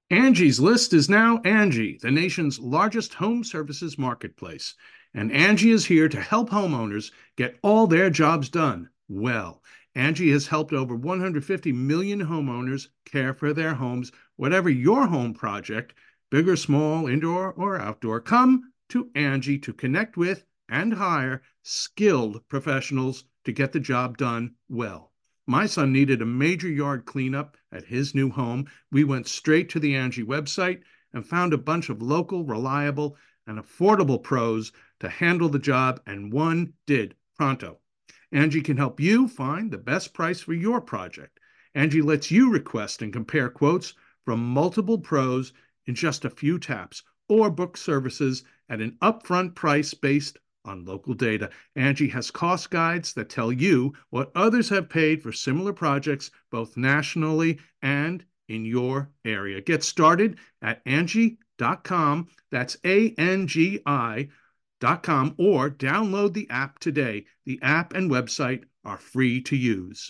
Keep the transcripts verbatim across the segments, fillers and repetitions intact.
Angie's List is now Angie, the nation's largest home services marketplace. And Angie is here to help homeowners get all their jobs done well. Angie has helped over one hundred fifty million homeowners care for their homes. Whatever your home project, big or small, indoor or outdoor, come to Angie to connect with and hire skilled professionals to get the job done well. My son needed a major yard cleanup at his new home. We went straight to the Angie website and found a bunch of local, reliable, and affordable pros to handle the job, and one did pronto. Angie can help you find the best price for your project. Angie lets you request and compare quotes from multiple pros in just a few taps, or book services at an upfront price based on local data. Angie has cost guides that tell you what others have paid for similar projects, both nationally and in your area. Get started at Angie dot com. That's A N G I dot com, or download the app today. The app and website are free to use.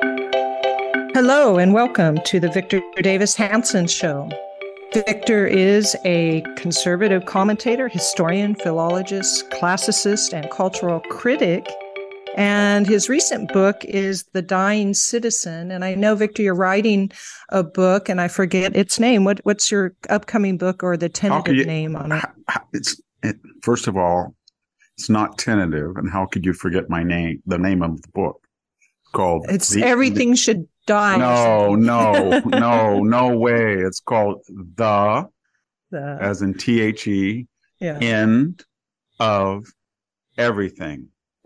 Hello, and welcome to the Victor Davis Hanson Show. Victor is a conservative commentator, historian, philologist, classicist, and cultural critic. And his recent book is The Dying Citizen. And I know, Victor, you're writing a book, and I forget its name. What, what's your upcoming book, or the tentative you, name on it? It's it, first of all, it's not tentative. And how could you forget my name, the name of the book? It's called It's the, Everything the, Should Die. No, no, no, no way. It's called The, the as in T H E, yeah. End of Everything.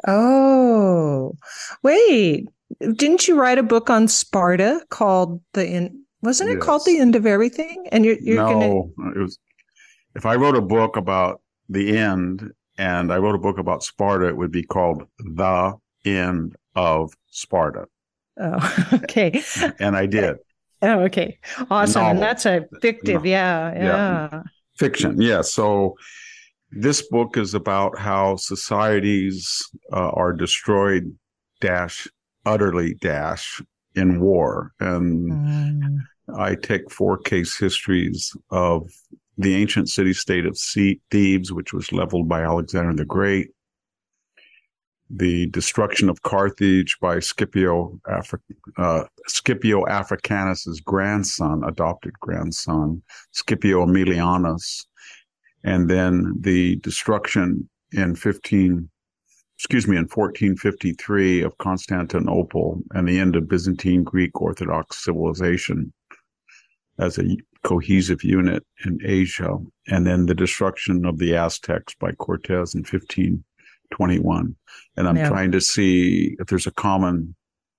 Oh, wait. Didn't you write a book on Sparta called The End? Wasn't it yes. called The End of Everything? And you're, you're no, gonna... it was. If I wrote a book about the end and I wrote a book about Sparta, it would be called The End of Sparta. Oh, okay. And I did. Oh, okay. Awesome. And that's a fictive. Yeah, yeah. Yeah. Fiction. Yeah. So this book is about how societies uh, are destroyed, dash, utterly, dash, in war. And mm. I take four case histories of the ancient city-state of Thebes, which was leveled by Alexander the Great, the destruction of Carthage by Scipio, Afri- uh, Scipio Africanus's grandson, adopted grandson, Scipio Aemilianus, and then the destruction in fifteen, excuse me, in fourteen fifty-three of Constantinople, and the end of Byzantine Greek Orthodox civilization as a cohesive unit in Asia, and then the destruction of the Aztecs by Cortez in fifteen twenty-one. And I'm yeah. trying to see if there's a common,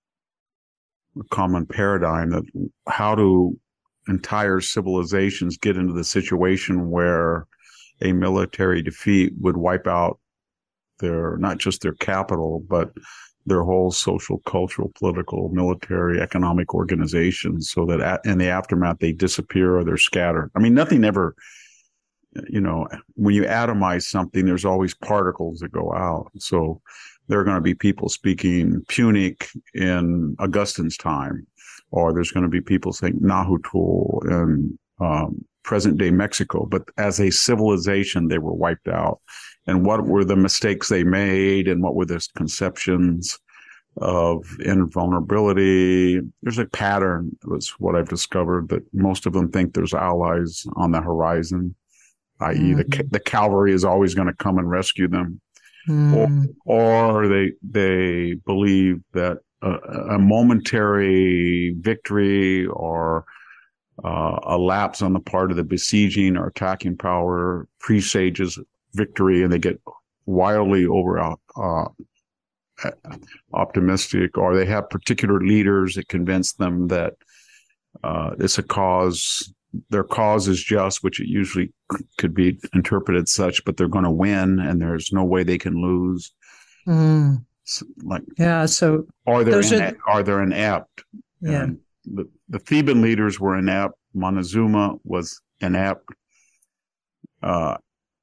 a common paradigm that how do entire civilizations get into the situation where a military defeat would wipe out their, not just their capital, but their whole social, cultural, political, military, economic organizations, so that at, in the aftermath, they disappear or they're scattered. I mean, nothing ever, you know, when you atomize something, there's always particles that go out. So there are going to be people speaking Punic in Augustine's time, or there's going to be people saying Nahuatl in um, present-day Mexico. But as a civilization, they were wiped out. And what were the mistakes they made, and what were the conceptions of invulnerability? There's a pattern, was what I've discovered, that most of them think there's allies on the horizon, that is, mm-hmm. the the cavalry is always going to come and rescue them, mm. or, or they they believe that a, a momentary victory or uh, a lapse on the part of the besieging or attacking power presages victory, and they get wildly over uh, optimistic, or they have particular leaders that convince them that uh, it's a cause, their cause is just, which it usually could be interpreted such, but they're going to win and there's no way they can lose. Mm. So, like, yeah. So, are they ine- are, are they inept? Yeah. And the, the Theban leaders were inept. Montezuma was inept. Uh,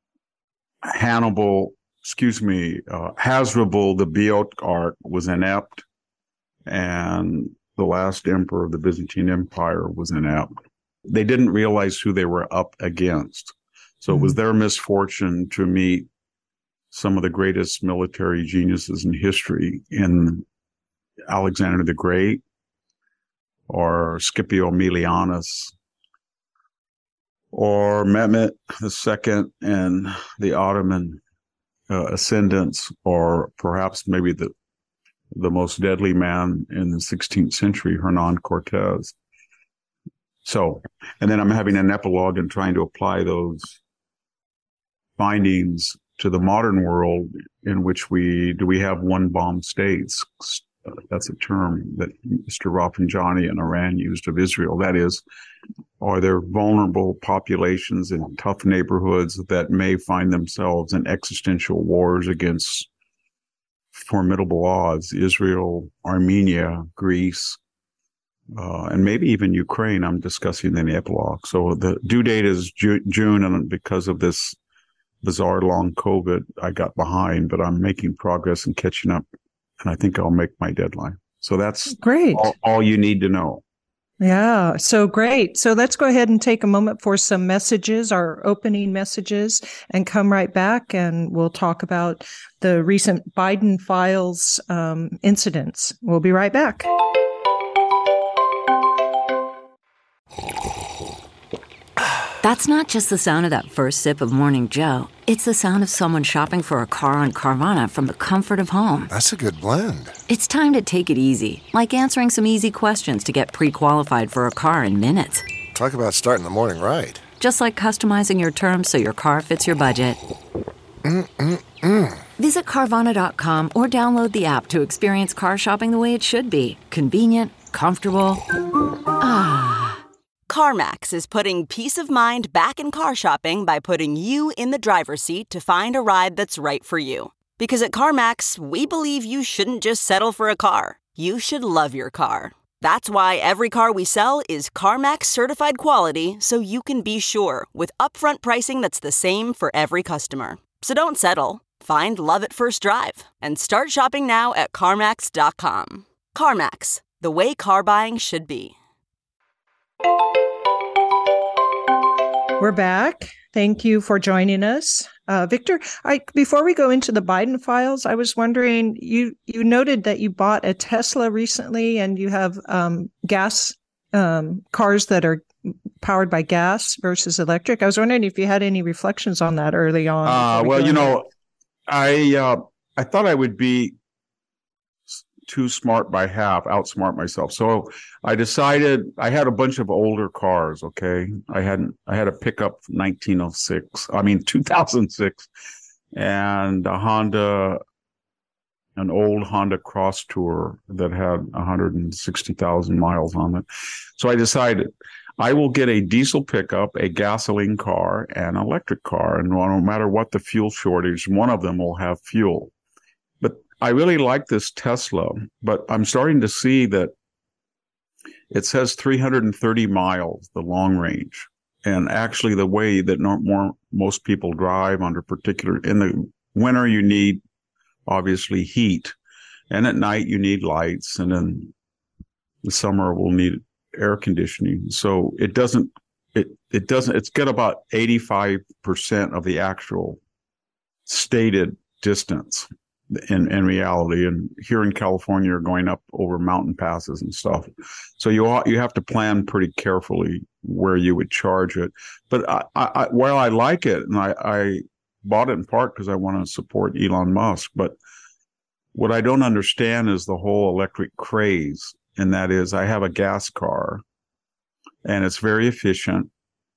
Hannibal, excuse me, uh, Hasdrubal the Boeotarch was inept, and the last emperor of the Byzantine Empire was inept. they didn't realize who they were up against. So mm-hmm. it was their misfortune to meet some of the greatest military geniuses in history in Alexander the Great or Scipio Aemilianus or Mehmet the Second and the Ottoman uh, ascendants, or perhaps maybe the the most deadly man in the sixteenth century, Hernan Cortez. So, and then I'm having an epilogue and trying to apply those findings to the modern world, in which we do we have one bomb states. Uh, that's a term that Mister Rafsanjani in Iran used of Israel. That is, are there vulnerable populations in tough neighborhoods that may find themselves in existential wars against formidable odds? Israel, Armenia, Greece, uh, and maybe even Ukraine. I'm discussing in the epilogue. So the due date is Ju- June, and because of this bizarre long COVID, I got behind, but I'm making progress and catching up, and I think I'll make my deadline. So that's great. all, all you need to know. Yeah, so great. So let's go ahead and take a moment for some messages, our opening messages, and come right back, and we'll talk about the recent Biden files um, incidents. We'll be right back. That's not just the sound of that first sip of Morning Joe. It's the sound of someone shopping for a car on Carvana from the comfort of home. That's a good blend. It's time to take it easy, like answering some easy questions to get pre-qualified for a car in minutes. Talk about starting the morning right. Just like customizing your terms so your car fits your budget. Mm-mm-mm. Visit Carvana dot com or download the app to experience car shopping the way it should be. Convenient, comfortable. Ah. CarMax is putting peace of mind back in car shopping by putting you in the driver's seat to find a ride that's right for you. Because at CarMax, we believe you shouldn't just settle for a car. You should love your car. That's why every car we sell is CarMax certified quality, so you can be sure with upfront pricing that's the same for every customer. So don't settle. Find love at first drive and start shopping now at CarMax dot com. CarMax, the way car buying should be. We're back. Thank you for joining us. Uh, Victor, I, before we go into the Biden files, I was wondering, you, you noted that you bought a Tesla recently and you have um, gas um, cars that are powered by gas versus electric. I was wondering if you had any reflections on that early on. Uh, we well, you ahead. know, I uh, I thought I would be too smart by half, outsmart myself. So I decided I had a bunch of older cars. Okay. I hadn't, I had a pickup nineteen oh six, I mean, two thousand six, and a Honda, an old Honda Cross Tour that had one hundred sixty thousand miles on it. So I decided I will get a diesel pickup, a gasoline car, and an electric car. And no matter what the fuel shortage, one of them will have fuel. I really like this Tesla, but I'm starting to see that it says three hundred thirty miles, the long range. And actually the way that no, more, most people drive under particular, in the winter, you need obviously heat. And at night you need lights. And then the summer we'll need air conditioning. So it doesn't, it, it doesn't, it's got about eighty-five percent of the actual stated distance. In, in reality, and here in California, you're going up over mountain passes and stuff. So you you have to plan pretty carefully where you would charge it. But I, I, while I like it, and I, I bought it in part because I want to support Elon Musk, but what I don't understand is the whole electric craze. And that is, I have a gas car, and it's very efficient,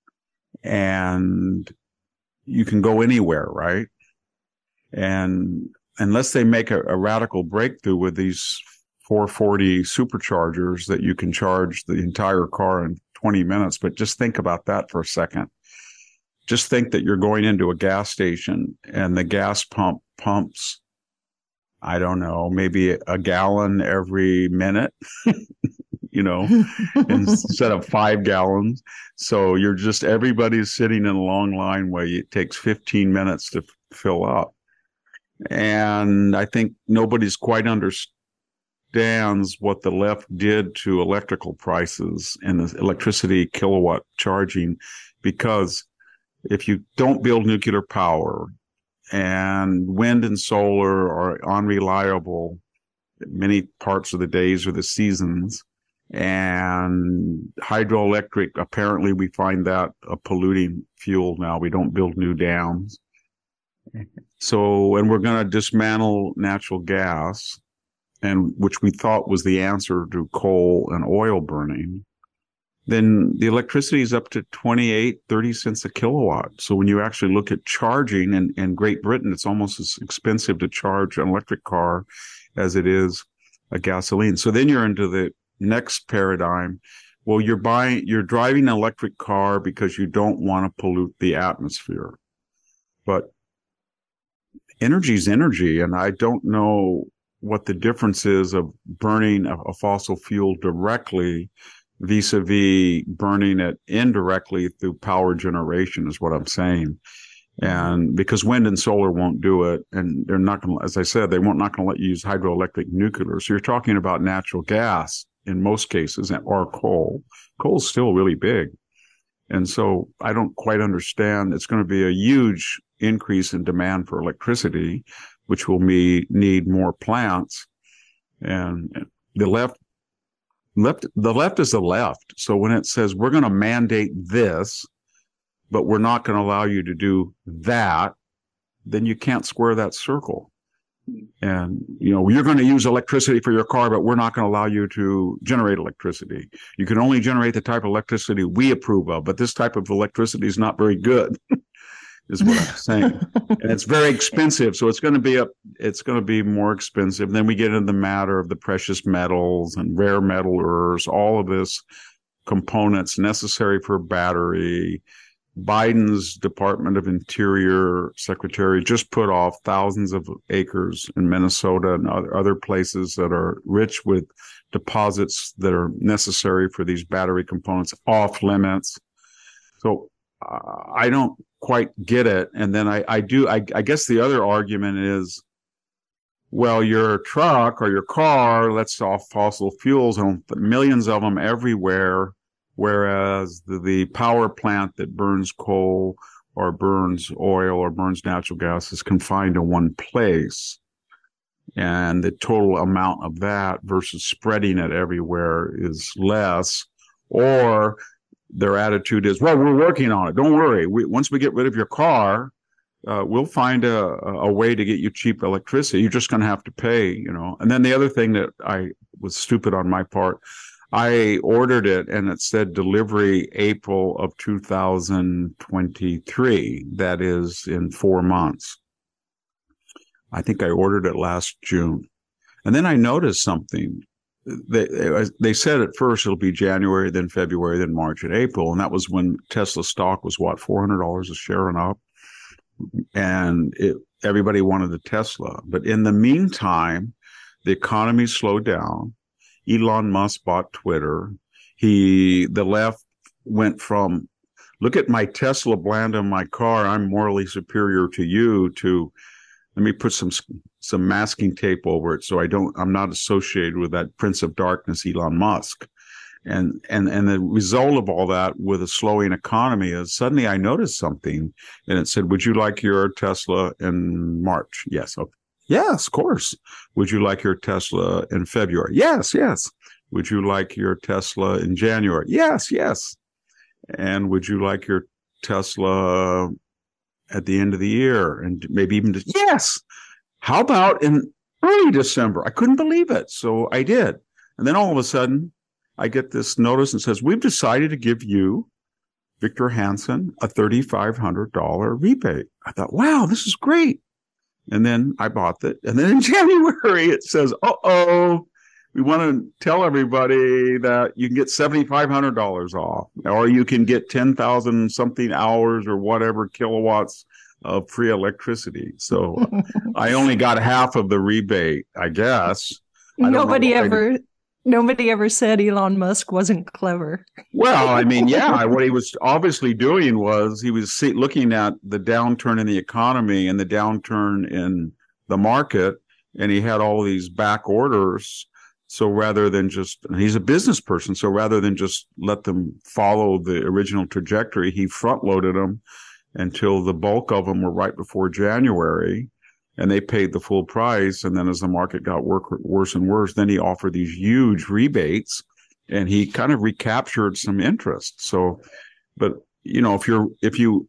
and you can go anywhere, right? And unless they make a, a radical breakthrough with these four forty superchargers that you can charge the entire car in twenty minutes. But just think about that for a second. Just think that you're going into a gas station and the gas pump pumps, I don't know, maybe a gallon every minute, you know, instead of five gallons. So you're just, everybody's sitting in a long line where it takes fifteen minutes to f- fill up. And I think nobody's quite understood understands what the left did to electrical prices and the electricity kilowatt charging, because if you don't build nuclear power and wind and solar are unreliable many parts of the days or the seasons, and hydroelectric, apparently we find that a polluting fuel now. We don't build new dams. So, and we're going to dismantle natural gas, and which we thought was the answer to coal and oil burning. Then the electricity is up to twenty-eight, thirty cents a kilowatt. So when you actually look at charging in, in Great Britain, it's almost as expensive to charge an electric car as it is a gasoline. So then you're into the next paradigm. Well, you're buying, you're driving an electric car because you don't want to pollute the atmosphere. But energy is energy, and I don't know what the difference is of burning a, a fossil fuel directly vis-a-vis burning it indirectly through power generation is what I'm saying. And because wind and solar won't do it, and they're not going to, as I said, they won't not going to let you use hydroelectric nuclear. So you're talking about natural gas in most cases, or coal. Coal's still really big. And so I don't quite understand. It's going to be a huge increase in demand for electricity, which will be, need more plants. And the left, left, the left is the left. So when it says we're going to mandate this, but we're not going to allow you to do that, then you can't square that circle. And, you know, you're going to use electricity for your car, but we're not going to allow you to generate electricity. You can only generate the type of electricity we approve of, but this type of electricity is not very good, is what I'm saying. And it's very expensive. So it's going to be a, it's going to be more expensive. Then we get into the matter of the precious metals and rare metal earths, all of this components necessary for a battery. Biden's Department of Interior Secretary just put off thousands of acres in Minnesota and other places that are rich with deposits that are necessary for these battery components off limits. So uh, I don't quite get it. And then I, I do, I, I guess the other argument is, well, your truck or your car lets off fossil fuels, and millions of them everywhere. Whereas the, the power plant that burns coal or burns oil or burns natural gas is confined to one place. And the total amount of that versus spreading it everywhere is less. Or their attitude is, well, we're working on it. Don't worry. We, once we get rid of your car, uh, we'll find a, a way to get you cheap electricity. You're just going to have to pay, you know. And then the other thing that I was stupid on my part, I ordered it and it said delivery April of two thousand twenty-three. That is in four months. I think I ordered it last June. And then I noticed something. They, they said at first it'll be January, then February, then March and April. And that was when Tesla stock was what, four hundred dollars a share and up. And it, everybody wanted a Tesla. But in the meantime, the economy slowed down. Elon Musk bought Twitter. He, the left went from, look at my Tesla brand on my car, I'm morally superior to you, to, let me put some, some masking tape over it so I don't, I'm not associated with that Prince of Darkness, Elon Musk. And, and, and the result of all that with a slowing economy is suddenly I noticed something, and it said, would you like your Tesla in March? Yes. Okay. Yes, of course. Would you like your Tesla in February? Yes, yes. Would you like your Tesla in January? Yes, yes. And would you like your Tesla at the end of the year? And maybe even, just, yes. How about in early December? I couldn't believe it. So I did. And then all of a sudden, I get this notice and says, we've decided to give you, Victor Hansen, a three thousand five hundred dollars rebate. I thought, wow, this is great. And then I bought it. And then in January, it says, uh-oh, we want to tell everybody that you can get seven thousand five hundred dollars off, or you can get ten thousand something hours or whatever kilowatts of free electricity. So I only got half of the rebate, I guess. I Nobody ever... Nobody ever said Elon Musk wasn't clever. Well, I mean, yeah, what he was obviously doing was he was see, looking at the downturn in the economy and the downturn in the market, and he had all these back orders. So rather than just, and he's a business person, so rather than just let them follow the original trajectory, he front loaded them until the bulk of them were right before January, and they paid the full price. And then as the market got work, worse and worse, then he offered these huge rebates, and he kind of recaptured some interest. So, but you know, if you're, if you,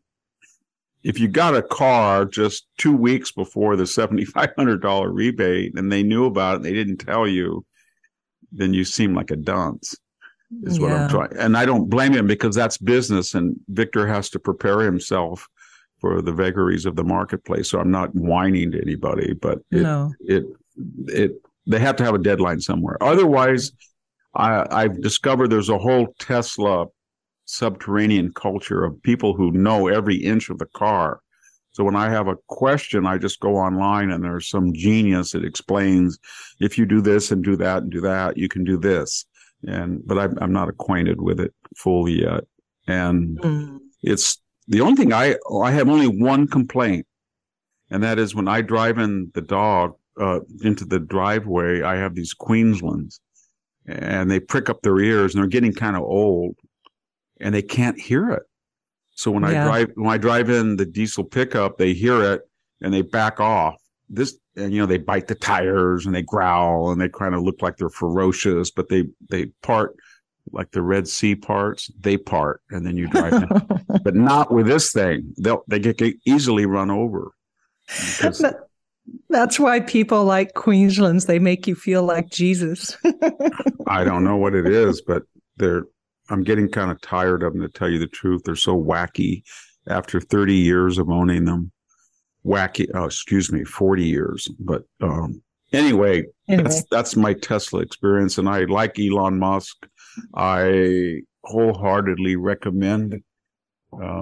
if you got a car just two weeks before the seven thousand five hundred dollars rebate and they knew about it, and they didn't tell you, then you seem like a dunce, is what yeah. I'm trying. And I don't blame him, because that's business, and Victor has to prepare himself for the vagaries of the marketplace. So I'm not whining to anybody, but it, no. it, it, they have to have a deadline somewhere. Otherwise, I, I've discovered there's a whole Tesla subterranean culture of people who know every inch of the car. So when I have a question, I just go online, and there's some genius that explains, if you do this and do that and do that, you can do this. And but I'm, I'm not acquainted with it fully yet. And mm. it's the only thing I I have only one complaint, and that is when I drive in the dog uh, into the driveway, I have these Queenslands, and they prick up their ears, and they're getting kind of old, and they can't hear it. So when yeah. I drive, when I drive in the diesel pickup, they hear it and they back off. This, and you know, they bite the tires and they growl and they kind of look like they're ferocious, but they, they part like the Red Sea parts, they part, and then you drive in. But not with this thing. They'll, they get, get easily run over. That, that's why people like Queenslands. They make you feel like Jesus. I don't know what it is, but they're, I'm getting kind of tired of them, to tell you the truth. They're so wacky after thirty years of owning them. Wacky, oh, excuse me, forty years. But um, anyway, anyway, that's that's my Tesla experience. And I like Elon Musk. I wholeheartedly recommend, uh,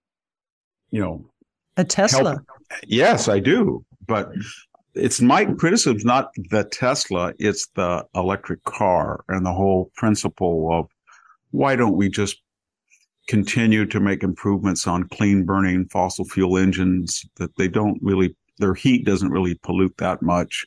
you know. A Tesla. Help. Yes, I do. But it's my criticism, not the Tesla. It's the electric car and the whole principle of, why don't we just continue to make improvements on clean burning fossil fuel engines that they don't really, their heat doesn't really pollute that much.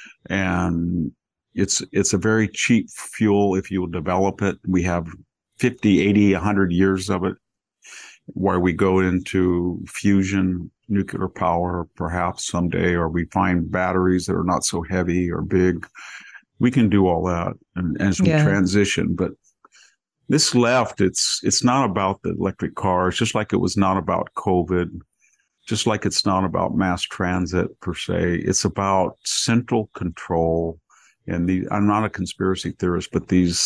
And it's, it's a very cheap fuel if you develop it. We have fifty, eighty, one hundred years of it, where we go into fusion, nuclear power, perhaps someday, or we find batteries that are not so heavy or big. We can do all that and, as we yeah. transition, but this left, it's it's not about the electric cars, just like it was not about COVID, just like it's not about mass transit per se. It's about central control. And the, I'm not a conspiracy theorist, but these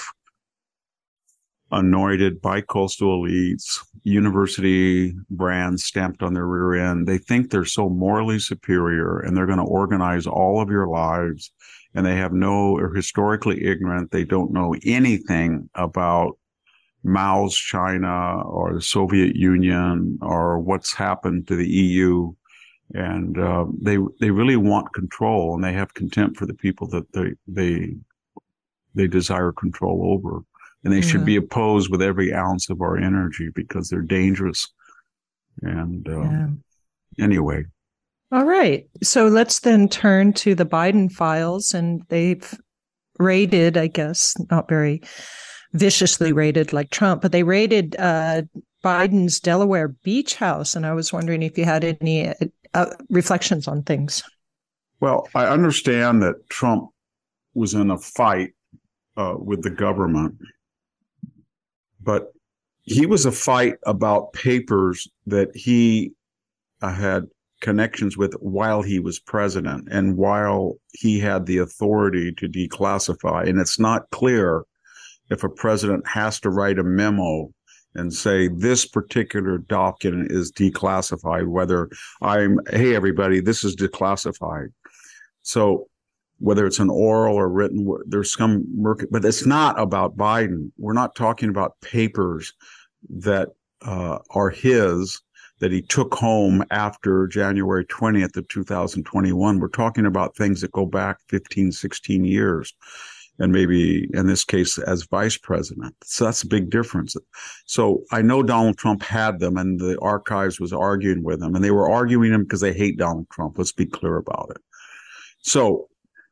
self-anointed bi-coastal elites, university brands stamped on their rear end, they think they're so morally superior, and they're going to organize all of your lives. And they have no, are historically ignorant. They don't know anything about Mao's China or the Soviet Union or what's happened to the E U. And uh, they they really want control, and they have contempt for the people that they they they desire control over. And they yeah. should be opposed with every ounce of our energy, because they're dangerous. And uh, yeah. anyway. All right. So let's then turn to the Biden files, and they've raided, I guess, not very viciously raided like Trump, but they raided uh, Biden's Delaware beach house. And I was wondering if you had any uh, reflections on things. Well, I understand that Trump was in a fight uh, with the government, but he was a fight about papers that he uh, had connections with while he was president and while he had the authority to declassify. And it's not clear if a president has to write a memo and say this particular document is declassified, whether I'm, hey, everybody, this is declassified. So whether it's an oral or written, there's some murky, but it's not about Biden. We're not talking about papers that uh, are his, that he took home after January twentieth of two thousand twenty-one. We're talking about things that go back fifteen, sixteen years, and maybe in this case as vice president. So that's a big difference. So I know Donald Trump had them, and the archives was arguing with him, and they were arguing him because they hate Donald Trump. Let's be clear about it. So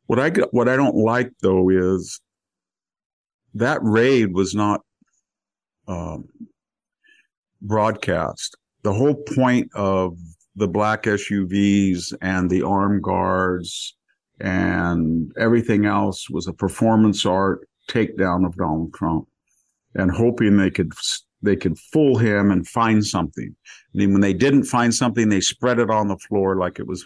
What I get, what I don't like though is that raid was not um, broadcast. The whole point of the black S U Vs and the armed guards and everything else was a performance art takedown of Donald Trump, and hoping they could they could fool him and find something. And then when they didn't find something, they spread it on the floor like it was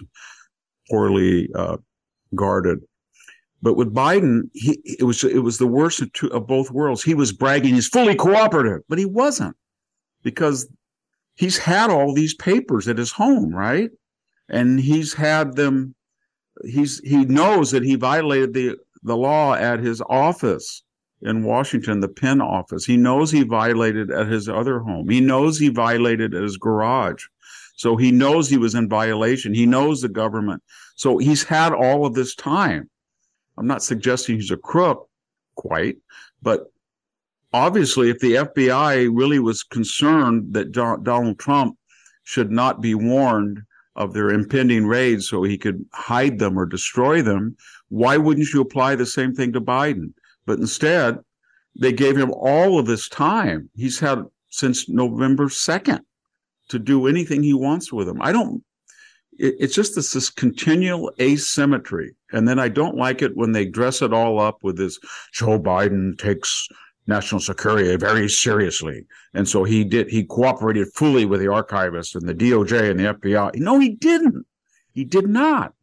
poorly uh, guarded. But with Biden, he, it was it was the worst of, two, of both worlds. He was bragging he's fully cooperative, but he wasn't, because he's had all these papers at his home, right? And he's had them. He's he knows that he violated the the law at his office in Washington, the Penn office. He knows he violated at his other home. He knows he violated at his garage. So he knows he was in violation. He knows the government. So he's had all of this time. I'm not suggesting he's a crook, quite, but obviously if the F B I really was concerned that Don- Donald Trump should not be warned of their impending raids so he could hide them or destroy them, why wouldn't you apply the same thing to Biden? But instead, they gave him all of this time. He's had since November second to do anything he wants with them. I don't, it, it's just this, this continual asymmetry. And then I don't like it when they dress it all up with this, Joe Biden takes national security very seriously. And so he did, he cooperated fully with the archivist and the D O J and the F B I. No, he didn't. He did not.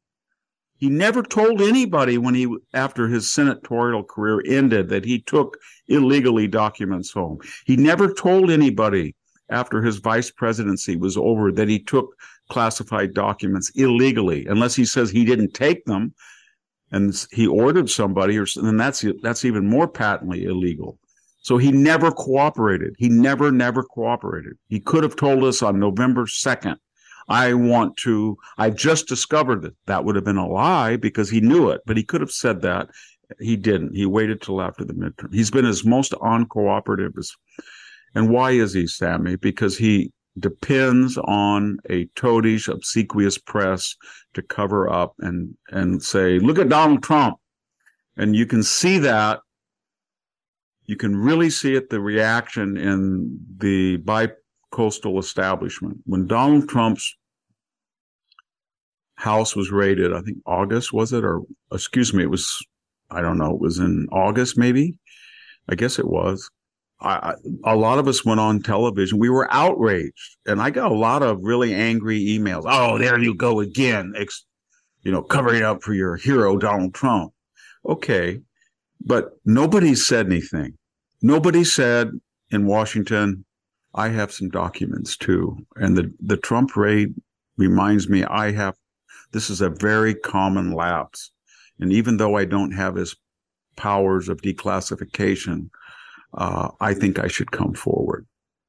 He never told anybody when he, after his senatorial career ended, that he took illegally documents home. He never told anybody after his vice presidency was over that he took classified documents illegally, unless he says he didn't take them and he ordered somebody, or then that's that's even more patently illegal. So he never cooperated. He never, never cooperated. He could have told us on November second, I want to, I just discovered that. That would have been a lie because he knew it, but he could have said that. He didn't. He waited till after the midterm. He's been his most uncooperative. And why is he, Sammy? Because he depends on a toadish, obsequious press to cover up and, and say, look at Donald Trump. And you can see that. You can really see it, the reaction in the bi-coastal establishment. When Donald Trump's house was raided, I think August, was it? Or, excuse me, it was, I don't know, it was in August maybe? I guess it was. I, I, a lot of us went on television. We were outraged. And I got a lot of really angry emails. Oh, there you go again, ex, you know, covering up for your hero, Donald Trump. Okay. But nobody said anything. Nobody said in Washington, I have some documents too. And the, the Trump raid reminds me, I have, this is a very common lapse. And even though I don't have his powers of declassification, uh, I think I should come forward.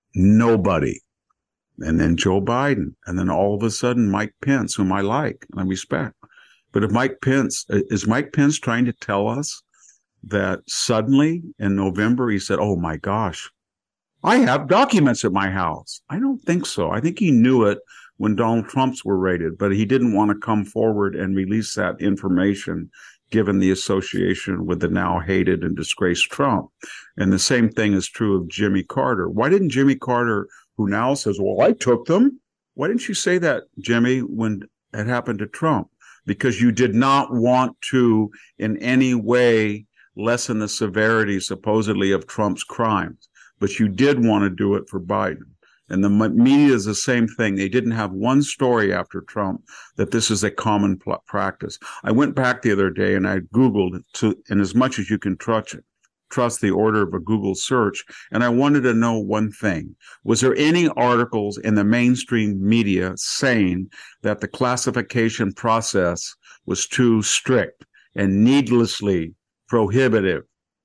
Nobody. And then Joe Biden. And then all of a sudden, Mike Pence, whom I like and I respect. But if Mike Pence, is Mike Pence trying to tell us that suddenly in November, he said, oh my gosh, I have documents at my house? I don't think so. I think he knew it when Donald Trump's were raided, but he didn't want to come forward and release that information given the association with the now hated and disgraced Trump. And the same thing is true of Jimmy Carter. Why didn't Jimmy Carter, who now says, well, I took them? Why didn't you say that, Jimmy, when it happened to Trump? Because you did not want to in any way lessen the severity, supposedly, of Trump's crimes. But you did want to do it for Biden. And the media is the same thing. They didn't have one story after Trump that this is a common pl- practice. I went back the other day and I Googled it, to, and as much as you can trust it, trust the order of a Google search. And I wanted to know one thing. Was there any articles in the mainstream media saying that the classification process was too strict and needlessly prohibitive?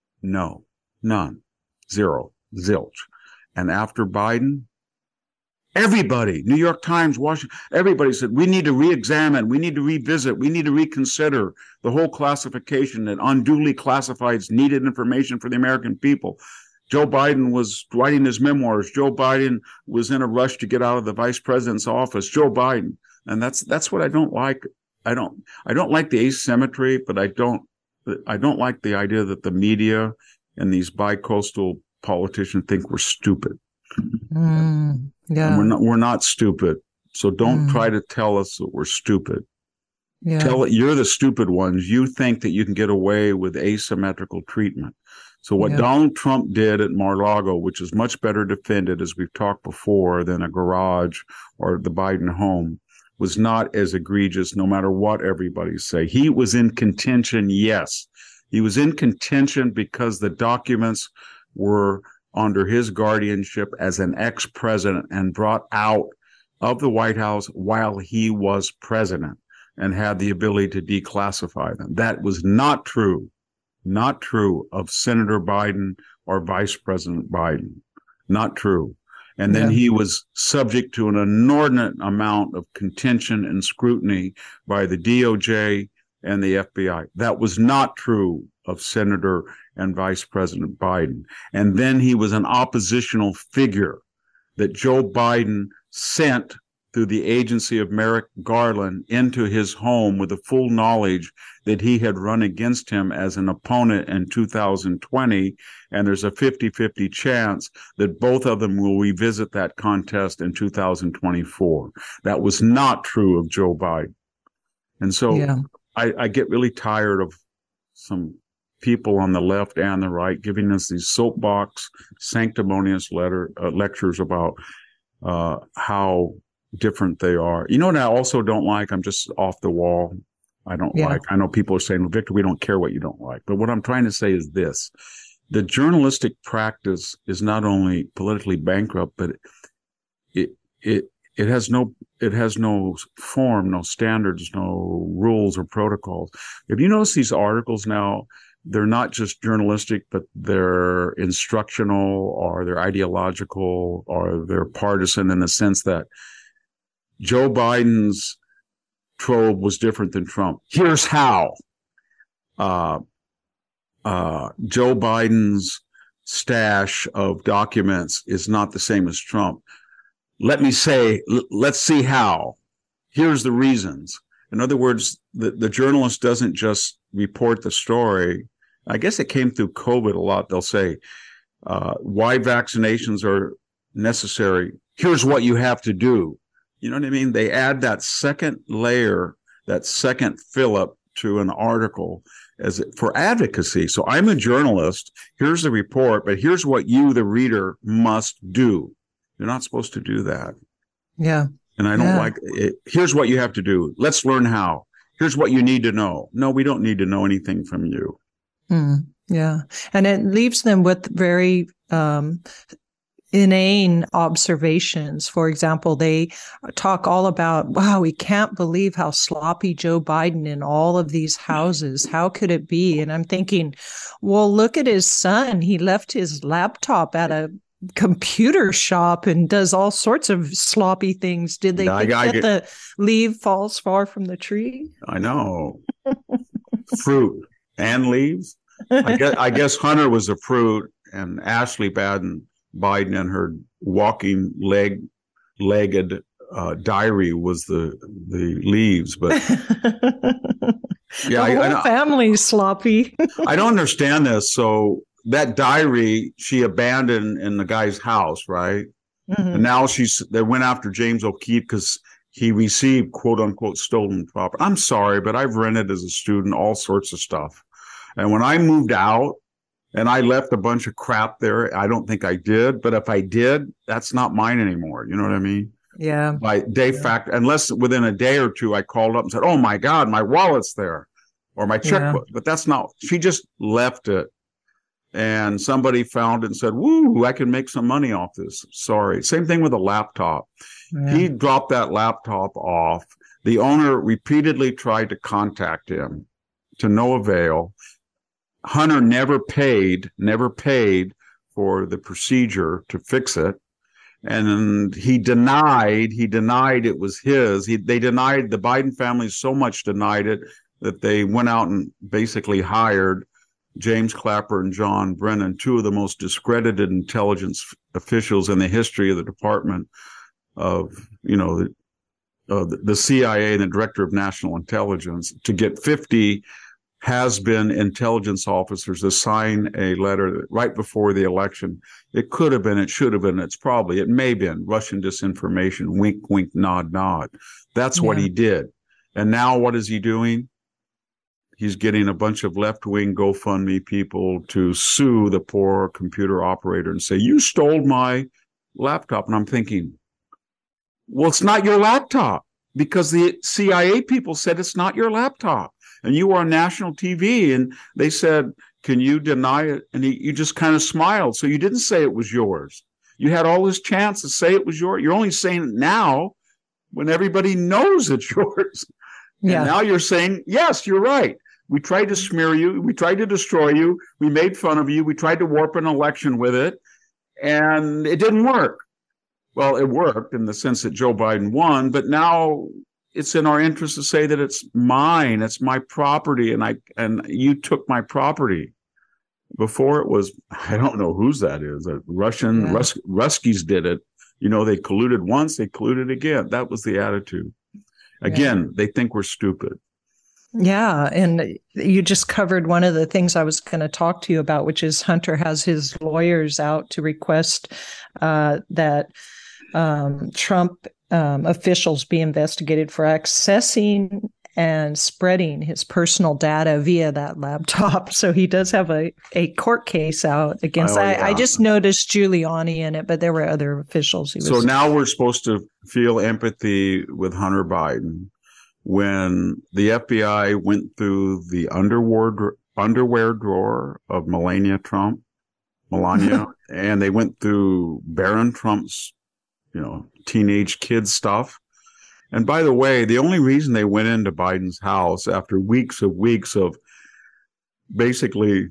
No, none, zero, zilch. And after Biden, everybody, New York Times, Washington, everybody said, we need to re-examine, we need to revisit, we need to reconsider the whole classification that unduly classifies needed information for the American people. Joe Biden was writing his memoirs. Joe Biden was in a rush to get out of the vice president's office. Joe Biden. And that's that's what I don't like I don't I don't like the asymmetry, but I don't I don't like the idea that the media and these bi-coastal politicians think we're stupid. Mm, yeah. And we're not we're not stupid. So don't Mm. try to tell us that we're stupid. Yeah. Tell it you're the stupid ones. You think that you can get away with asymmetrical treatment. So what Yeah. Donald Trump did at Mar-a-Lago, which is much better defended, as we've talked before, than a garage or the Biden home, was not as egregious, no matter what everybody say. He was in contention, yes. He was in contention because the documents were under his guardianship as an ex-president and brought out of the White House while he was president and had the ability to declassify them. That was not true, not true of Senator Biden or Vice President Biden. Not true. And then Yeah. he was subject to an inordinate amount of contention and scrutiny by the D O J and the F B I. That was not true of Senator and Vice President Biden. And then he was an oppositional figure that Joe Biden sent through the agency of Merrick Garland into his home with the full knowledge that he had run against him as an opponent in two thousand twenty. And there's a fifty-fifty chance that both of them will revisit that contest in two thousand twenty-four. That was not true of Joe Biden. And so Yeah. I, I get really tired of some people on the left and the right giving us these soapbox, sanctimonious letter uh, lectures about uh, how different they are. You know what I also don't like? I'm just off the wall. I don't Yeah. like. I know people are saying, well, Victor, we don't care what you don't like. But what I'm trying to say is this. The journalistic practice is not only politically bankrupt, but it it it has no it has no form, no standards, no rules or protocols. If you notice these articles now, they're not just journalistic, but they're instructional or they're ideological or they're partisan in the sense that Joe Biden's trove was different than Trump. Here's how. Uh, uh, Joe Biden's stash of documents is not the same as Trump. Let me say, l- let's see how. Here's the reasons. In other words, the, the journalist doesn't just report the story. I guess it came through COVID a lot. They'll say, uh, why vaccinations are necessary. Here's what you have to do. You know what I mean? They add that second layer, that second fill-up to an article as for advocacy. So I'm a journalist. Here's the report, but here's what you, the reader, must do. You're not supposed to do that. Yeah. And I don't Yeah. like it. Here's what you have to do. Let's learn how. Here's what you need to know. No, we don't need to know anything from you. Mm, yeah. And it leaves them with very um, inane observations. For example, they talk all about, wow, we can't believe how sloppy Joe Biden in all of these houses. How could it be? And I'm thinking, well, look at his son. He left his laptop at a computer shop and does all sorts of sloppy things. Did they I- think I that get- the leaf falls far from the tree? I know. Fruit and leaves. I guess, I guess Hunter was the fruit and Ashley Baden Biden and her walking leg legged uh, diary was the the leaves. But yeah, the whole I, I, family's sloppy. I don't understand this. So that diary she abandoned in the guy's house, right? Mhm. And now she's they went after James O'Keefe because he received quote unquote stolen property. I'm sorry, but I've rented as a student all sorts of stuff. And when I moved out and I left a bunch of crap there, I don't think I did, but if I did, that's not mine anymore. You know what I mean? Yeah. By de facto, unless within a day or two I called up and said, oh my God, my wallet's there or my checkbook. But that's not, she just left it. And somebody found it and said, woo, I can make some money off this. Sorry. Same thing with a laptop. Yeah. He dropped that laptop off. The owner repeatedly tried to contact him to no avail. Hunter never paid, never paid for the procedure to fix it. And he denied, he denied it was his. He, they denied, the Biden family so much denied it that they went out and basically hired James Clapper and John Brennan, two of the most discredited intelligence officials in the history of the Department of, you know, uh, the, the C I A and the Director of National Intelligence to get fifty has-been intelligence officers to sign a letter right before the election. It could have been, it should have been, it's probably, it may have been Russian disinformation, wink, wink, nod, nod. That's yeah. what he did. And now what is he doing? He's getting a bunch of left-wing GoFundMe people to sue the poor computer operator and say, you stole my laptop. And I'm thinking, well, it's not your laptop because the C I A people said it's not your laptop. And you were on national T V and they said, can you deny it? And he, you just kind of smiled. So you didn't say it was yours. You had all this chance to say it was yours. You're only saying it now when everybody knows it's yours. Yeah. And now you're saying, yes, you're right. We tried to smear you. We tried to destroy you. We made fun of you. We tried to warp an election with it. And it didn't work. Well, it worked in the sense that Joe Biden won, but now it's in our interest to say that it's mine, it's my property, and I and you took my property. Before it was, I don't know whose that is. A Russian yeah. Rus- Ruskies did it. You know, they colluded once, they colluded again. That was the attitude. Again, yeah. they think we're stupid. Yeah, and you just covered one of the things I was going to talk to you about, which is Hunter has his lawyers out to request uh, that um, Trump um, officials be investigated for accessing and spreading his personal data via that laptop. So he does have a, a court case out against. Oh, I, yeah. I just noticed Giuliani in it, but there were other officials. He was, so now we're supposed to feel empathy with Hunter Biden when the F B I went through the underwear underwear drawer of Melania Trump, Melania, and they went through Barron Trump's, you know, teenage kid stuff. And by the way, the only reason they went into Biden's house after weeks of weeks of basically,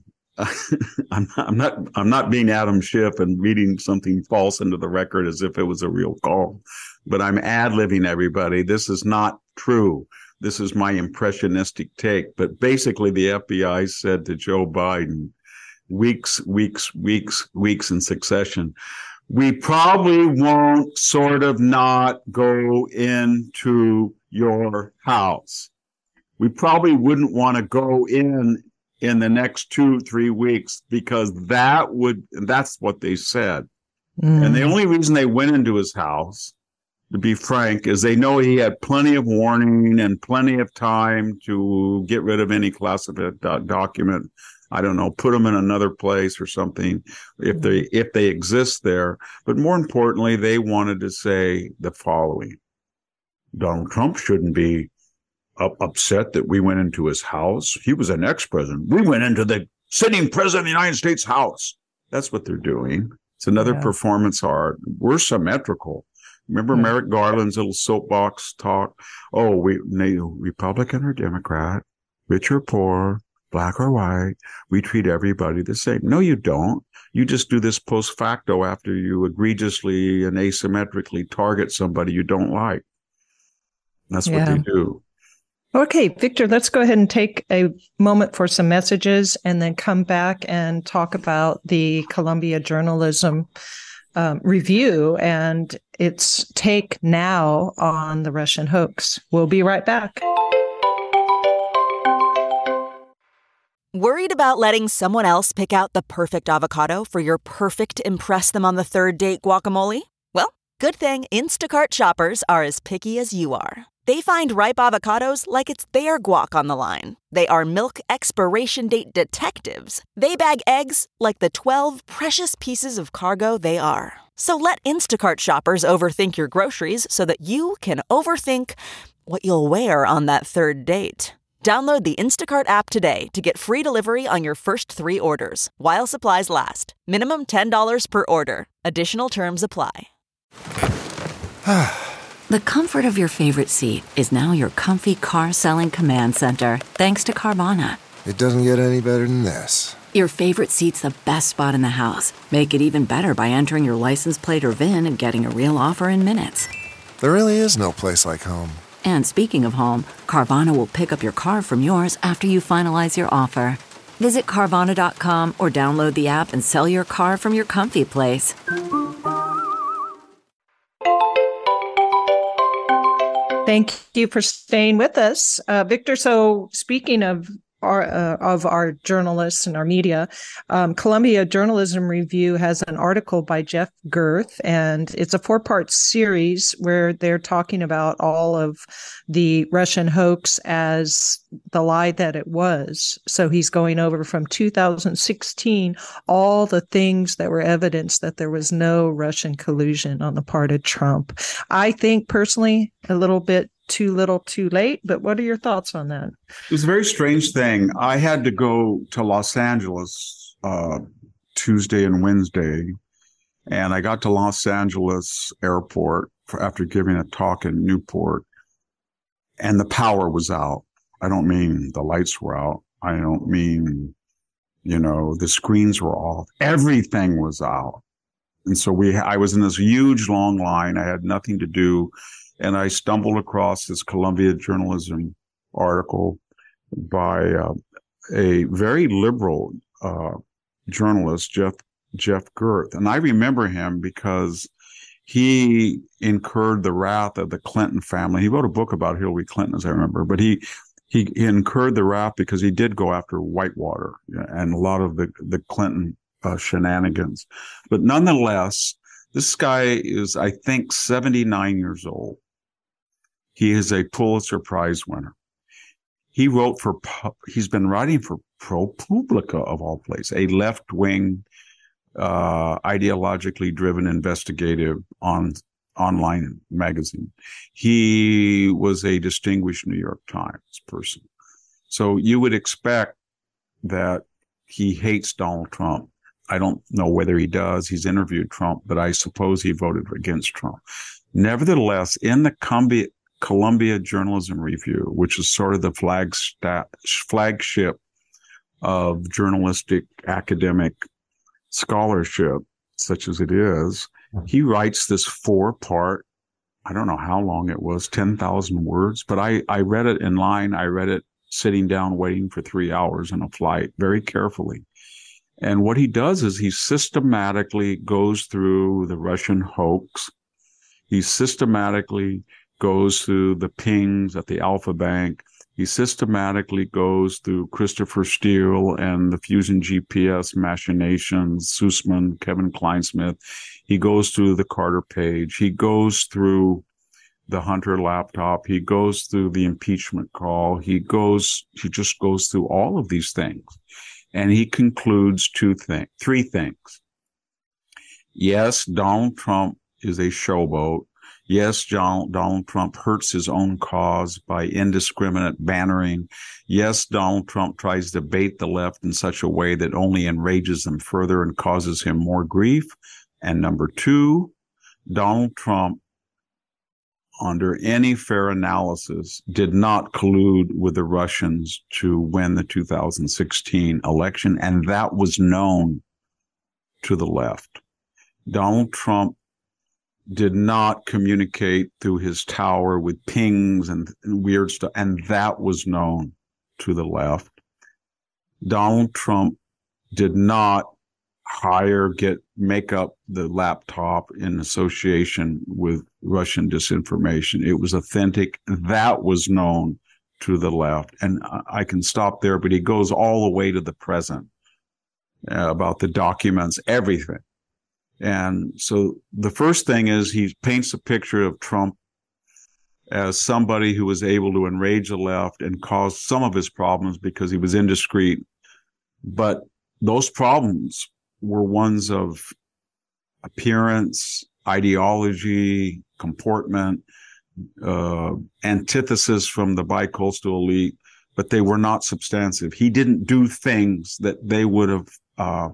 I'm not, I'm not, I'm not being Adam Schiff and reading something false into the record as if it was a real call, but I'm ad-libbing everybody. This is not true. This is my impressionistic take. But basically, the F B I said to Joe Biden, weeks, weeks, weeks, weeks in succession, we probably won't sort of not go into your house. We probably wouldn't want to go in in the next two, three weeks because that would, that's what they said. Mm. And the only reason they went into his house, to be frank, is they know he had plenty of warning and plenty of time to get rid of any classified do- document. I don't know, put them in another place or something if they if they exist there. But more importantly, they wanted to say the following. Donald Trump shouldn't be up, upset that we went into his house. He was an ex-president. We went into the sitting president of the United States house. That's what they're doing. It's another yeah. performance art. We're symmetrical. Remember yeah. Merrick Garland's little soapbox talk? Oh, we Republican or Democrat, rich or poor, black or white, we treat everybody the same. No, you don't. You just do this post facto after you egregiously and asymmetrically target somebody you don't like. That's yeah. what they do. Okay, Victor, let's go ahead and take a moment for some messages and then come back and talk about the Columbia Journalism um, Review and its take now on the Russian hoax. We'll be right back. Worried about letting someone else pick out the perfect avocado for your perfect impress them on the third date guacamole? Well, good thing Instacart shoppers are as picky as you are. They find ripe avocados like it's their guac on the line. They are milk expiration date detectives. They bag eggs like the twelve precious pieces of cargo they are. So let Instacart shoppers overthink your groceries so that you can overthink what you'll wear on that third date. Download the Instacart app today to get free delivery on your first three orders, while supplies last. Minimum ten dollars per order. Additional terms apply. The comfort of your favorite seat is now your comfy car selling command center, thanks to Carvana. It doesn't get any better than this. Your favorite seat's the best spot in the house. Make it even better by entering your license plate or V I N and getting a real offer in minutes. There really is no place like home. And speaking of home, Carvana will pick up your car from yours after you finalize your offer. Visit Carvana dot com or download the app and sell your car from your comfy place. Thank you for staying with us, uh, Victor. So speaking of our, uh, of our journalists and our media, um, Columbia Journalism Review has an article by Jeff Gerth, and it's a four-part series where they're talking about all of the Russian hoax as the lie that it was. So he's going over from two thousand sixteen, all the things that were evidence that there was no Russian collusion on the part of Trump. I think personally a little bit too little too late, but what are your thoughts on that? It was a very strange thing. I had to go to Los Angeles uh, Tuesday and Wednesday, and I got to Los Angeles airport for, after giving a talk in Newport, and the power was out. I don't mean the lights were out. I don't mean, you know, the screens were off. Everything was out. And so we, I was in this huge long line. I had nothing to do. And I stumbled across this Columbia Journalism article by uh, a very liberal uh, journalist, Jeff Jeff Gerth. And I remember him because he incurred the wrath of the Clinton family. He wrote a book about Hillary Clinton, as I remember, but he he, he incurred the wrath because he did go after Whitewater and a lot of the, the Clinton uh, shenanigans. But nonetheless, this guy is, I think, seventy-nine years old. He is a Pulitzer Prize winner. He wrote for, he's been writing for ProPublica, of all places, a left-wing, uh, ideologically driven investigative on online magazine. He was a distinguished New York Times person. So you would expect that he hates Donald Trump. I don't know whether he does. He's interviewed Trump, but I suppose he voted against Trump. Nevertheless, in the Columbia, Columbia Journalism Review, which is sort of the flag stat, flagship of journalistic academic scholarship, such as it is, he writes this four-part, I don't know how long it was, ten thousand words, but I, I read it in line. I read it sitting down waiting for three hours in a flight very carefully. And what he does is he systematically goes through the Russian hoax. He systematically goes through the pings at the Alpha Bank. He systematically goes through Christopher Steele and the Fusion G P S machinations, Sussman, Kevin Kleinsmith. He goes through the Carter page. He goes through the Hunter laptop. He goes through the impeachment call. He goes, he just goes through all of these things. And he concludes two things, three things. Yes, Donald Trump is a showboat. Yes, John, Donald Trump hurts his own cause by indiscriminate bannering. Yes, Donald Trump tries to bait the left in such a way that only enrages them further and causes him more grief. And number two, Donald Trump, under any fair analysis, did not collude with the Russians to win the two thousand sixteen election, and that was known to the left. Donald Trump did not communicate through his tower with pings and, and weird stuff, and that was known to the left. Donald Trump did not hire, get, make up the laptop in association with Russian disinformation. It was authentic. That was known to the left. And I can stop there, but he goes all the way to the present uh, about the documents, everything. And so the first thing is he paints a picture of Trump as somebody who was able to enrage the left and cause some of his problems because he was indiscreet. But those problems were ones of appearance, ideology, comportment, uh, antithesis from the bicoastal elite, but they were not substantive. He didn't do things that they would have uh,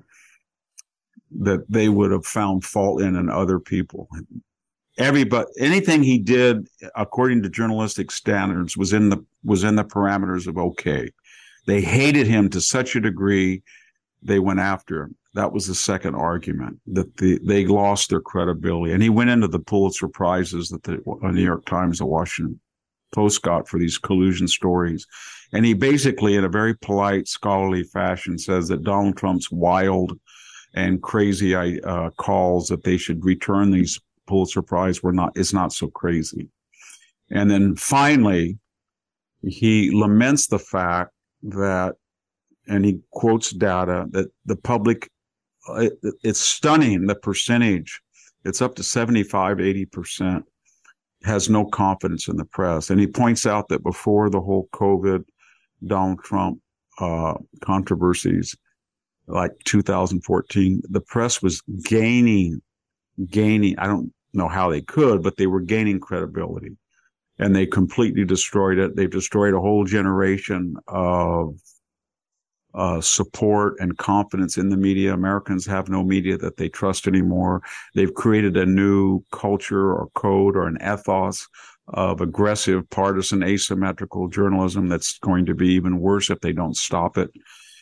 that they would have found fault in in other people. Everybody, anything he did, according to journalistic standards, was in the was in the parameters of okay. They hated him to such a degree, they went after him. That was the second argument, that the, they lost their credibility. And he went into the Pulitzer Prizes that the New York Times, the Washington Post got for these collusion stories. And he basically, in a very polite, scholarly fashion, says that Donald Trump's wild and crazy uh, calls that they should return these Pulitzer Prize were not, is not so crazy. And then finally, he laments the fact that, and he quotes data, that the public, it, it's stunning, the percentage, it's up to seventy-five, eighty percent, has no confidence in the press. And he points out that before the whole COVID, Donald Trump uh, controversies, like two thousand fourteen, the press was gaining, gaining, I don't know how they could, but they were gaining credibility. And they completely destroyed it. They've destroyed a whole generation of uh, support and confidence in the media. Americans have no media that they trust anymore. They've created a new culture or code or an ethos of aggressive, partisan, asymmetrical journalism that's going to be even worse if they don't stop it.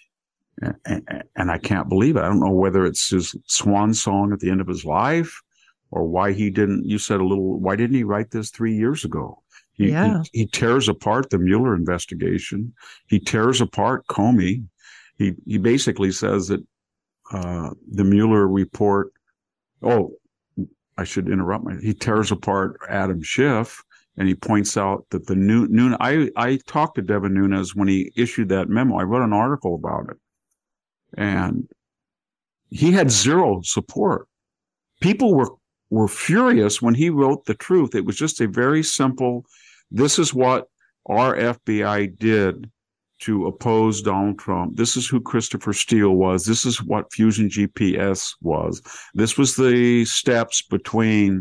And, and I can't believe it. I don't know whether it's his swan song at the end of his life or why he didn't, you said a little, why didn't he write this three years ago? He, yeah. he, he tears apart the Mueller investigation. He tears apart Comey. He, he basically says that uh, the Mueller report, oh, I should interrupt my, he tears apart Adam Schiff. And he points out that the new, new I, I talked to Devin Nunes when he issued that memo. I wrote an article about it. And he had zero support. People were, were furious when he wrote the truth. It was just a very simple, this is what our F B I did to oppose Donald Trump. This is who Christopher Steele was. This is what Fusion G P S was. This was the steps between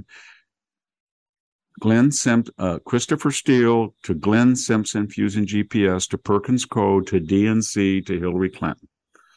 Glenn Simp- uh, Christopher Steele to Glenn Simpson, Fusion G P S, to Perkins Code, to D N C, to Hillary Clinton.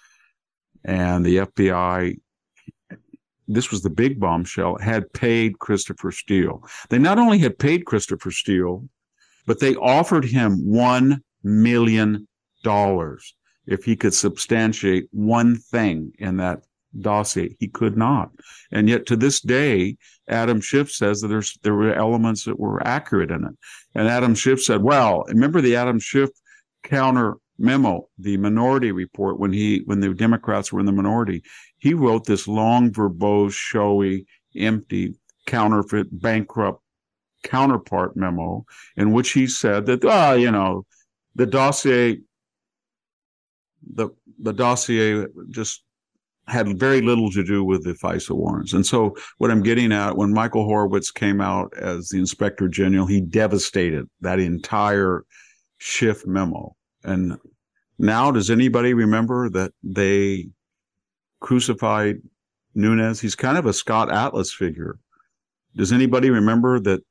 And the F B I, this was the big bombshell, had paid Christopher Steele. They not only had paid Christopher Steele, but they offered him one million dollars if he could substantiate one thing in that dossier. He could not. And yet to this day, Adam Schiff says that there's there were elements that were accurate in it. And Adam Schiff said, well, remember the Adam Schiff counter memo, the minority report, when he when the Democrats were in the minority, he wrote this long, verbose, showy, empty, counterfeit, bankrupt counterpart memo in which he said that, ah, oh, you know, the dossier, the the dossier just had very little to do with the FISA warrants. And so what I'm getting at, when Michael Horowitz came out as the Inspector General, he devastated that entire Schiff memo. And now, does anybody remember that they crucified Nunes? He's kind of a Scott Atlas figure. Does anybody remember that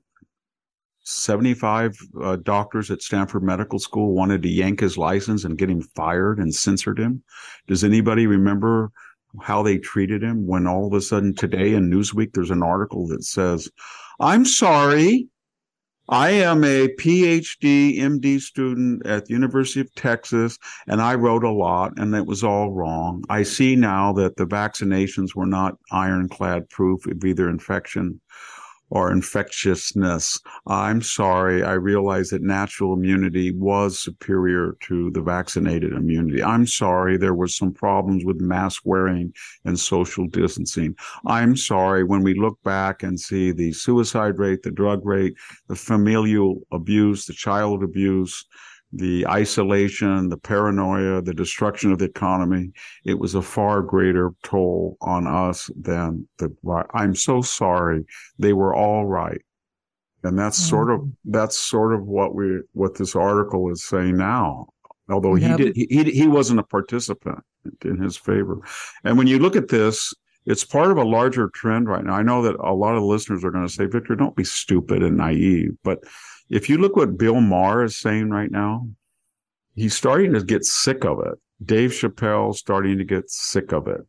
seventy-five uh, doctors at Stanford Medical School wanted to yank his license and get him fired and censored him? Does anybody remember how they treated him when all of a sudden today in Newsweek there's an article that says, I'm sorry, I am a P H D, M D student at the University of Texas, and I wrote a lot, and it was all wrong. I see now that the vaccinations were not ironclad proof of either infection or infectiousness. I'm sorry. I realize that natural immunity was superior to the vaccinated immunity. I'm sorry. There was some problems with mask wearing and social distancing. I'm sorry. When we look back and see the suicide rate, the drug rate, the familial abuse, the child abuse, the isolation, the paranoia, the destruction of the economy, it was a far greater toll on us than the, I'm so sorry. They were all right. And that's mm-hmm. sort of, that's sort of what we, what this article is saying now. Although yep. he did, he, he wasn't a participant in his favor. And when you look at this, it's part of a larger trend right now. I know that a lot of listeners are going to say, Victor, don't be stupid and naive. But if you look what Bill Maher is saying right now, he's starting to get sick of it. Dave Chappelle starting to get sick of it.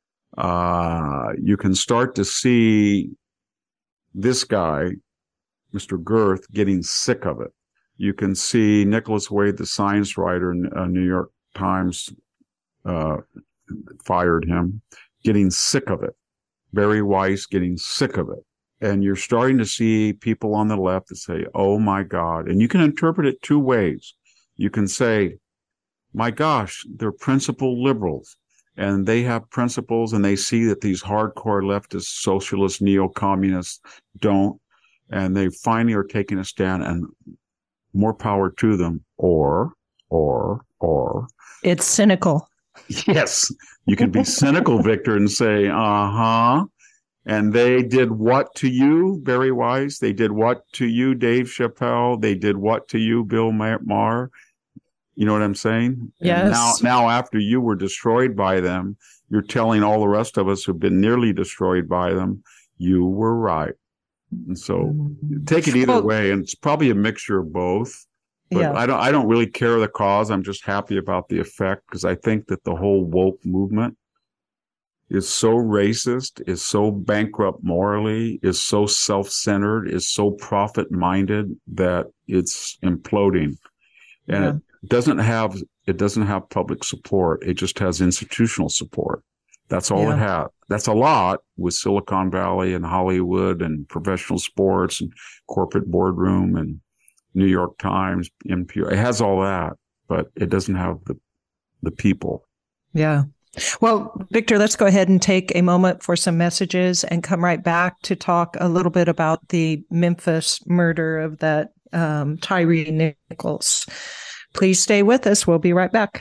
Uh, you can start to see this guy, Mister Girth, getting sick of it. You can see Nicholas Wade, the science writer in uh, New York Times, uh, fired him, getting sick of it. Barry Weiss getting sick of it. And you're starting to see people on the left that say, oh, my God. And you can interpret it two ways. You can say, my gosh, they're principled liberals and they have principles and they see that these hardcore leftist socialist neo-communists don't. and they finally are taking a stand, and more power to them. Or, or, or. It's cynical. Yes, you can be cynical, Victor, and say, uh-huh. And they did what to you, Barry Weiss? They did what to you, Dave Chappelle? They did what to you, Bill Maher? You know what I'm saying? Yes. And now, now, after you were destroyed by them, you're telling all the rest of us who've been nearly destroyed by them, you were right. And so take it either well, way. And it's probably a mixture of both. But yeah. I don't I don't really care the cause. I'm just happy about the effect, because I think that the whole woke movement is so racist, is so bankrupt morally, is so self-centered, is so profit-minded that it's imploding. And Yeah. it doesn't have it doesn't have public support. It just has institutional support. That's all Yeah. it has. That's a lot with Silicon Valley and Hollywood and professional sports and corporate boardroom and New York Times, N P R. It has all that, but it doesn't have the the people. Yeah. Well, Victor, let's go ahead and take a moment for some messages and come right back to talk a little bit about the Memphis murder of that um, Tyre Nichols. Please stay with us. We'll be right back.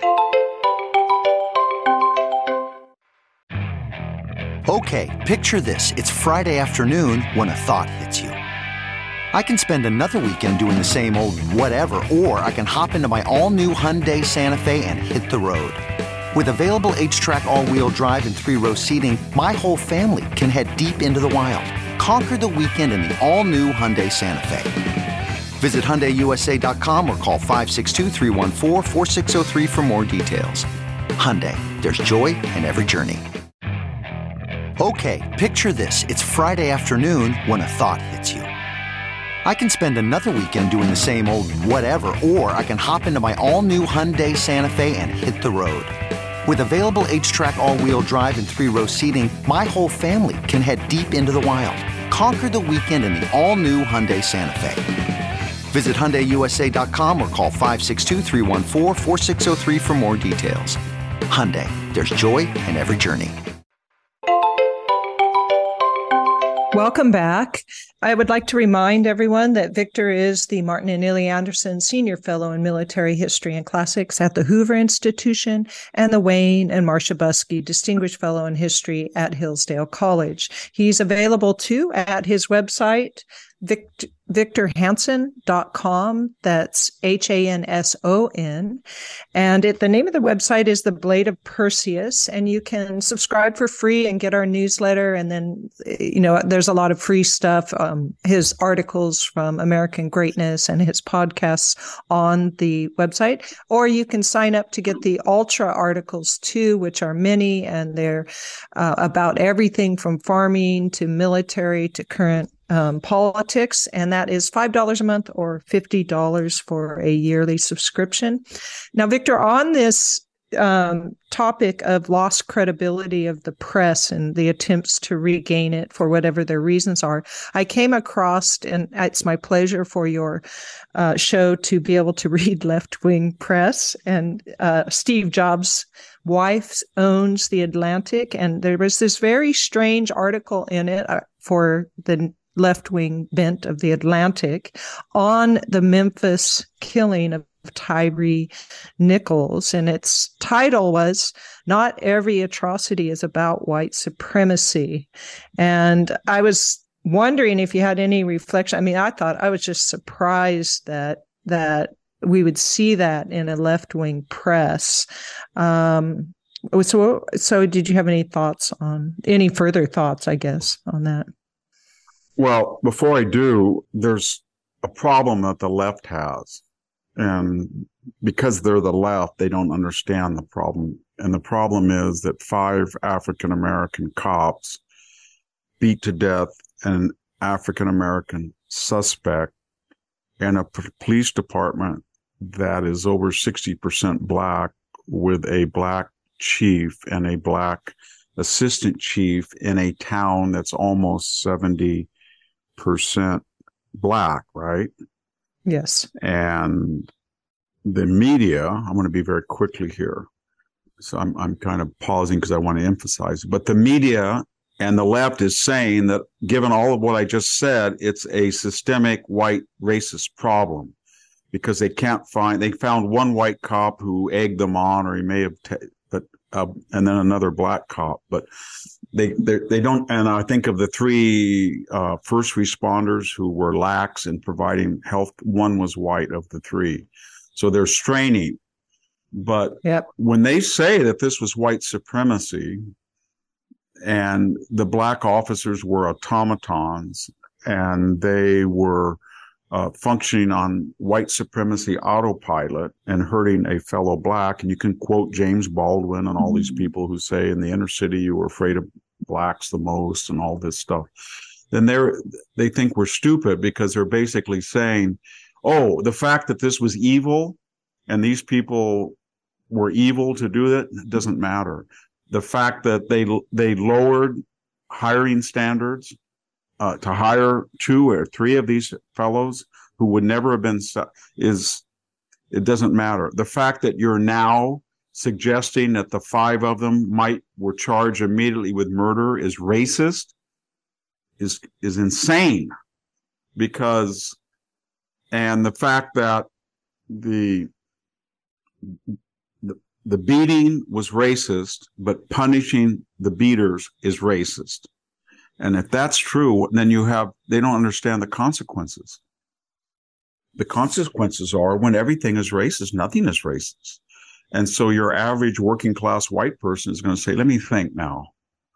Okay, picture this. It's Friday afternoon when a thought hits you. I can spend another weekend doing the same old whatever, or I can hop into my all-new Hyundai Santa Fe and hit the road. With available H-Track all-wheel drive and three-row seating, my whole family can head deep into the wild. Conquer the weekend in the all-new Hyundai Santa Fe. Visit Hyundai U S A dot com or call five six two, three one four, four six zero three for more details. Hyundai, there's joy in every journey. Okay, picture this. It's Friday afternoon when a thought hits you. I can spend another weekend doing the same old whatever, or I can hop into my all-new Hyundai Santa Fe and hit the road. With available H-Track all-wheel drive and three-row seating, my whole family can head deep into the wild. Conquer the weekend in the all-new Hyundai Santa Fe. Visit Hyundai U S A dot com or call five six two, three one four, four six zero three for more details. Hyundai, there's joy in every journey. Welcome back. I would like to remind everyone that Victor is the Martin and Illie Anderson Senior Fellow in Military History and Classics at the Hoover Institution and the Wayne and Marcia Buskey Distinguished Fellow in History at Hillsdale College. He's available too at his website, Victor, victor hanson dot com. That's H A N S O N. And it, the name of the website is The Blade of Perseus. And you can subscribe for free and get our newsletter. And then, you know, there's a lot of free stuff, um, his articles from American Greatness and his podcasts on the website. Or you can sign up to get the Ultra articles too, which are many, and they're uh, about everything from farming to military to current Um, politics, and that is five dollars a month or fifty dollars for a yearly subscription. Now, Victor, on this um, topic of lost credibility of the press and the attempts to regain it for whatever their reasons are, I came across, and it's my pleasure for your uh, show to be able to read left-wing press, and uh, Steve Jobs' wife owns The Atlantic, and there was this very strange article in it uh, for the left-wing bent of The Atlantic on the Memphis killing of Tyre Nichols. And its title was, "Not Every Atrocity is About White Supremacy." And I was wondering if you had any reflection. I mean, I thought I was just surprised that that we would see that in a left-wing press. Um, so, so did you have any thoughts on, any further thoughts, I guess, on that? Well, before I do, there's a problem that the left has. And because they're the left, they don't understand the problem. And the problem is that five African-American cops beat to death an African-American suspect in a p- police department that is over sixty percent black, with a black chief and a black assistant chief in a town that's almost seventy percent black, right? Yes. And the media, I'm going to be very quickly here, so I'm I'm kind of pausing because I want to emphasize, but the media And the left is saying that, given all of what I just said, it's a systemic white racist problem because they can't find, they found one white cop who egged them on, or he may have, t- but, uh, and then another black cop, but they, they, they don't. And I think of the three uh, first responders who were lax in providing health, one was white of the three. So they're straining. But yep. when they say that this was white supremacy, and the black officers were automatons, and they were uh, functioning on white supremacy autopilot and hurting a fellow black. And you can quote James Baldwin and all these people who say in the inner city you were afraid of blacks the most and all this stuff. Then they're they think we're stupid because they're basically saying, oh, the fact that this was evil and these people were evil to do it doesn't matter. The fact that they they lowered hiring standards uh, to hire two or three of these fellows who would never have been is it doesn't matter. The fact that you're now suggesting that the five of them might were charged immediately with murder is racist is is insane. Because and the fact that the The beating was racist, but punishing the beaters is racist. And if that's true, then you have, they don't understand the consequences. The consequences are when everything is racist, nothing is racist. And so your average working class white person is going to say, let me think now.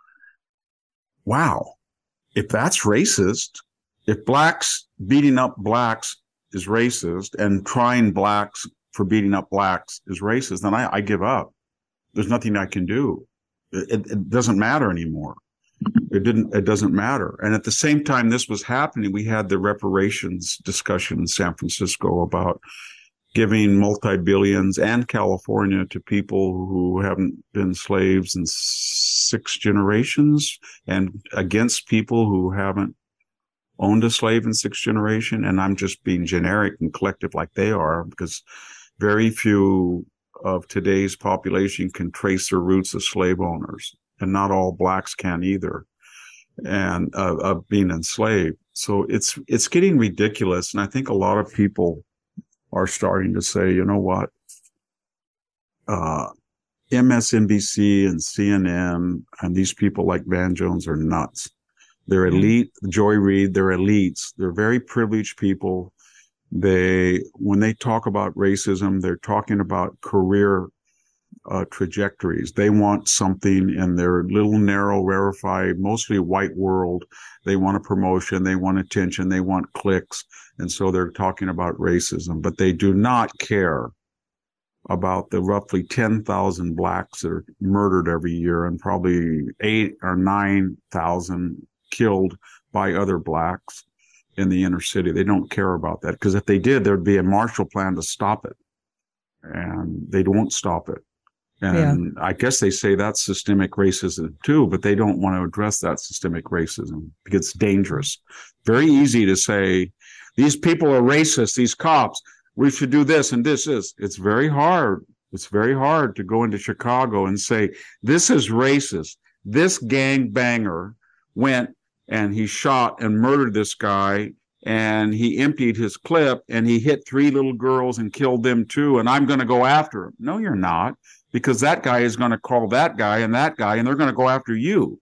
Wow, if that's racist, if blacks beating up blacks is racist and trying blacks for beating up blacks is racist, then I, I give up. There's nothing I can do. It, it doesn't matter anymore. It didn't, it doesn't matter. And at the same time this was happening, we had the reparations discussion in San Francisco about giving multi-billions and California to people who haven't been slaves in six generations and against people who haven't owned a slave in six generation. And I'm just being generic and collective like they are, because very few of today's population can trace their roots as slave owners, and not all blacks can either, and uh, of being enslaved. So it's it's getting ridiculous, and I think a lot of people are starting to say, you know what, uh, M S N B C and C N N and these people like Van Jones are nuts. They're elite. Joy Reid, they're elites. They're very privileged people. They, when they talk about racism, they're talking about career uh, trajectories. They want something in their little narrow, rarefied, mostly white world. They want a promotion. They want attention. They want clicks. And so they're talking about racism, but they do not care about the roughly ten thousand blacks that are murdered every year and probably eight or nine thousand killed by other blacks in the inner city. They don't care about that, because if they did, there'd be a Marshall Plan to stop it, and they won't stop it. And yeah. I guess they say that's systemic racism too, but they don't want to address that systemic racism because it's dangerous. Very easy to say, these people are racist, these cops, we should do this and this is. It's very hard. It's very hard to go into Chicago and say, this is racist. This gangbanger went and he shot and murdered this guy, and he emptied his clip, and he hit three little girls and killed them too, and I'm going to go after him. No, you're not, because that guy is going to call that guy and that guy, and they're going to go after you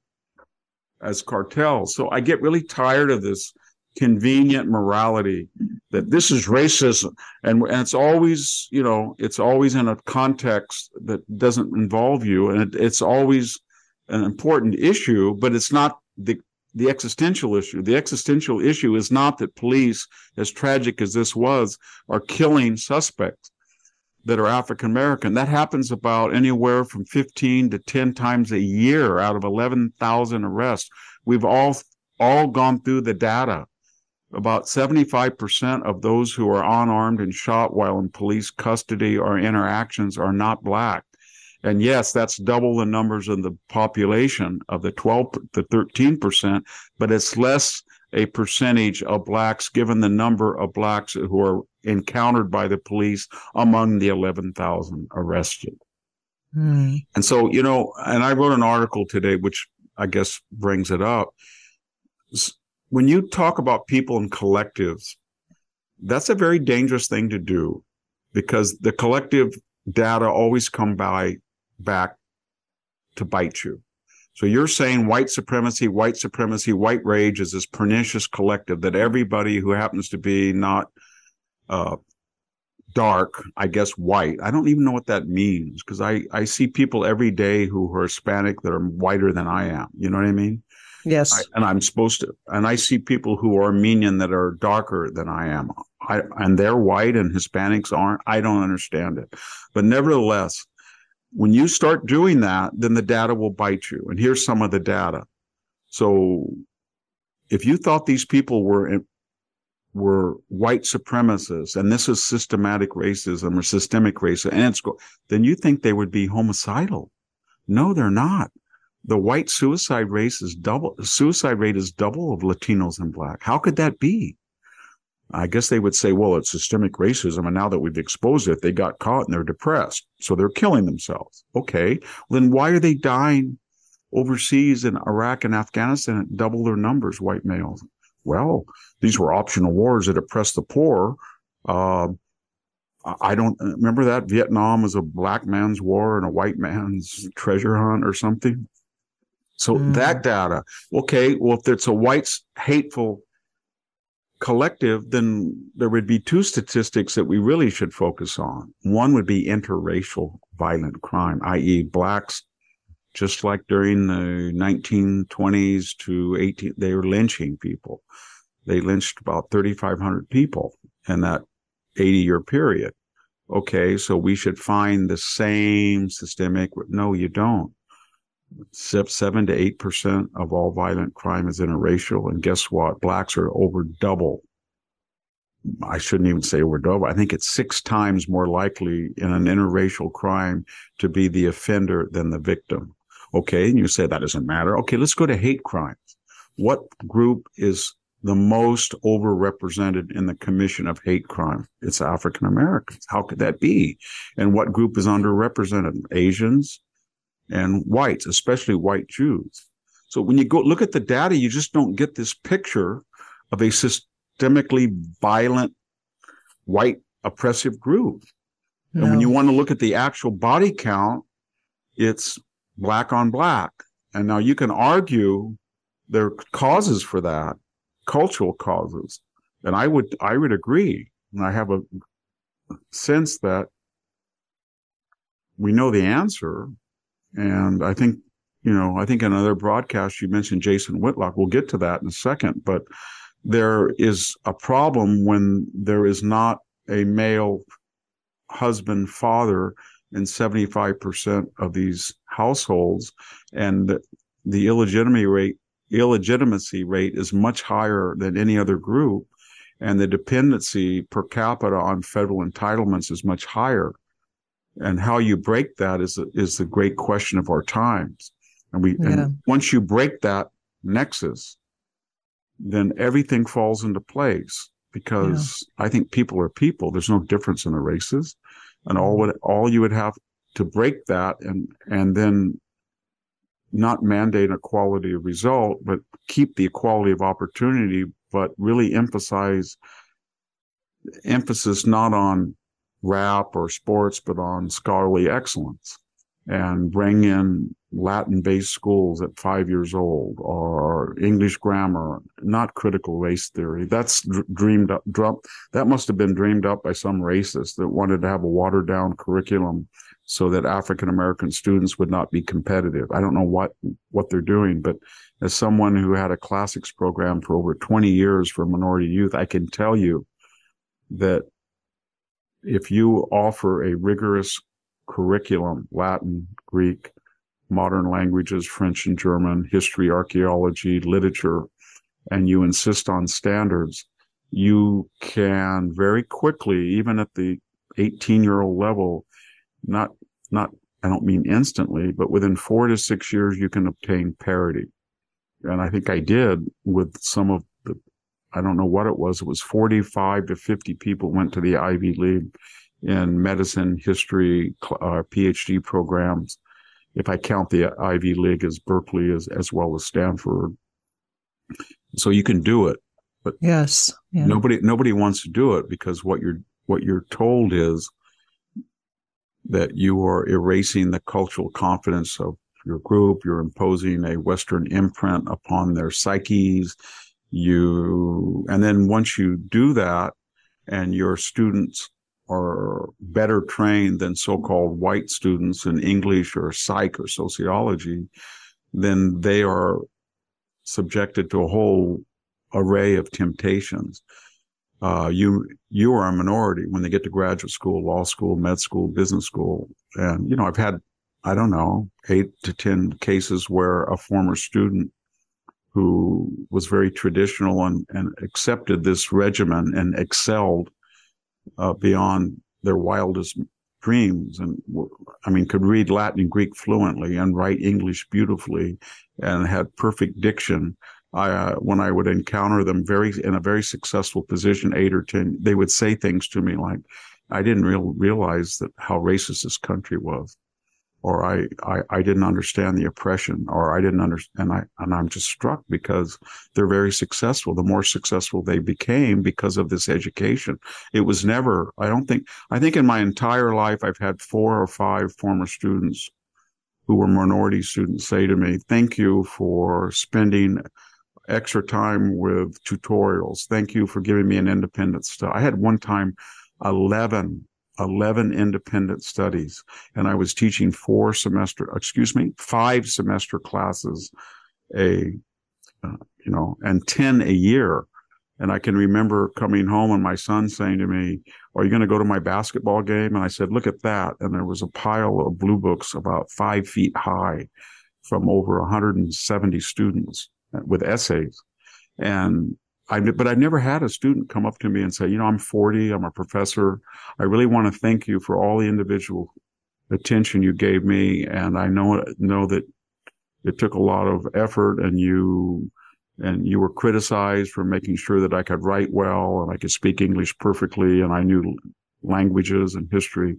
as cartels. So I get really tired of this convenient morality that this is racism, and, and it's always, you know, it's always in a context that doesn't involve you, and it, it's always an important issue, but it's not the the existential issue. The existential issue is not that police, as tragic as this was, are killing suspects that are African American. That happens about anywhere from fifteen to ten times a year out of eleven thousand arrests. We've all all gone through the data. About seventy-five percent of those who are unarmed and shot while in police custody or interactions are not black. And yes, that's double the numbers of the population of the twelve, the thirteen percent, but it's less a percentage of blacks given the number of blacks who are encountered by the police among the eleven thousand arrested. Mm. And so, you know, and I wrote an article today, which I guess, brings it up. When you talk about people in collectives, that's a very dangerous thing to do, because the collective data always come by back to bite you. So you're saying white supremacy, white supremacy, white rage is this pernicious collective that everybody who happens to be not uh, dark, I guess white. I don't even know what that means, because I, I see people every day who are Hispanic that are whiter than I am. You know what I mean? Yes. I, and I'm supposed to, and I see people who are Armenian that are darker than I am. I, and they're white and Hispanics aren't. I don't understand it. But nevertheless, when you start doing that, then the data will bite you. And here's some of the data. So if you thought these people were were white supremacists, and this is systematic racism or systemic racism, and it's then you think they would be homicidal. No, they're not. The white suicide rate is double. Suicide rate is double of Latinos and Black. How could that be? I guess they would say, well, it's systemic racism, and now that we've exposed it, they got caught and they're depressed, so they're killing themselves. Okay, well, then why are they dying overseas in Iraq and Afghanistan at double their numbers, white males? Well, these were optional wars that oppressed the poor. Uh, I don't remember that Vietnam was a black man's war and a white man's treasure hunt or something. So mm. that data, okay, well, if it's a white hateful collective, then there would be two statistics that we really should focus on. One would be interracial violent crime, that is blacks, just like during the nineteen twenties to eighteen, they were lynching people. They lynched about thirty-five hundred people in that eighty-year period. Okay, so we should find the same systemic. No, you don't. Seven to eight percent of all violent crime is interracial, and guess what? Blacks are over double. I shouldn't even say over double. I think it's six times more likely in an interracial crime to be the offender than the victim. Okay, and you say that doesn't matter. Okay, let's go to hate crimes. What group is the most overrepresented in the commission of hate crime? It's African Americans. How could that be? And what group is underrepresented? Asians and whites, especially white Jews. So when you go look at the data, you just don't get this picture of a systemically violent white oppressive group. No. And when you want to look at the actual body count, it's black on black. And now you can argue there are causes for that, cultural causes. And I would, I would agree. And I have a sense that we know the answer. And I think, you know, I think in another broadcast, you mentioned Jason Whitlock. We'll get to that in a second. But there is a problem when there is not a male husband, father in seventy-five percent of these households. And the, the illegitimacy rate, illegitimacy rate is much higher than any other group. And the dependency per capita on federal entitlements is much higher. And how you break that is is the great question of our times. And we yeah. and once you break that nexus, then everything falls into place, because yeah. I think people are people. There's no difference in the races, and all would all you would have to break that and and then not mandate equality of result, but keep the equality of opportunity, but really emphasize emphasis not on rap or sports, but on scholarly excellence, and bring in Latin-based schools at five years old, or English grammar, not critical race theory. That's dr- dreamed up. Drum, that must have been dreamed up by some racist that wanted to have a watered-down curriculum so that African-American students would not be competitive. I don't know what, what they're doing, but as someone who had a classics program for over twenty years for minority youth, I can tell you that if you offer a rigorous curriculum, Latin, Greek, modern languages, French and German, history, archaeology, literature, and you insist on standards, you can very quickly, even at the eighteen-year-old level, not, not, I don't mean instantly, but within four to six years, you can obtain parity. And I think I did with some of the, I don't know what it was. It was forty-five to fifty people went to the Ivy League in medicine, history, uh, PhD programs if I count the Ivy League as Berkeley as, as well as Stanford. So you can do it, but yes, yeah. nobody, nobody wants to do it because what you're, what you're told is that you are erasing the cultural confidence of your group. You're imposing a Western imprint upon their psyches. You, and then once you do that and your students are better trained than so-called white students in English or psych or sociology, then they are subjected to a whole array of temptations. Uh, you, you are a minority when they get to graduate school, law school, med school, business school. And, you know, I've had, I don't know, eight to ten cases where a former student who was very traditional and, and accepted this regimen and excelled uh, beyond their wildest dreams. And I mean, could read Latin and Greek fluently and write English beautifully and had perfect diction. I, uh, when I would encounter them very in a very successful position, eight or ten, they would say things to me like, I didn't real, realize that how racist this country was, or I, I, I didn't understand the oppression, or I didn't understand. And I, and I'm just struck because they're very successful. The more successful they became because of this education. It was never, I don't think, I think in my entire life, I've had four or five former students who were minority students say to me, thank you for spending extra time with tutorials. Thank you for giving me an independent study. I had one time eleven, eleven independent studies, and I was teaching four semester, excuse me, five semester classes, a, uh, you know, and ten a year. And I can remember coming home and my son saying to me, are you going to go to my basketball game? And I said, look at that. And there was a pile of blue books about five feet high from over one hundred seventy students with essays. And I, but I never had a student come up to me and say, you know, I'm forty, I'm a professor. I really want to thank you for all the individual attention you gave me. And I know, know that it took a lot of effort, and you, and you were criticized for making sure that I could write well and I could speak English perfectly. And I knew languages and history,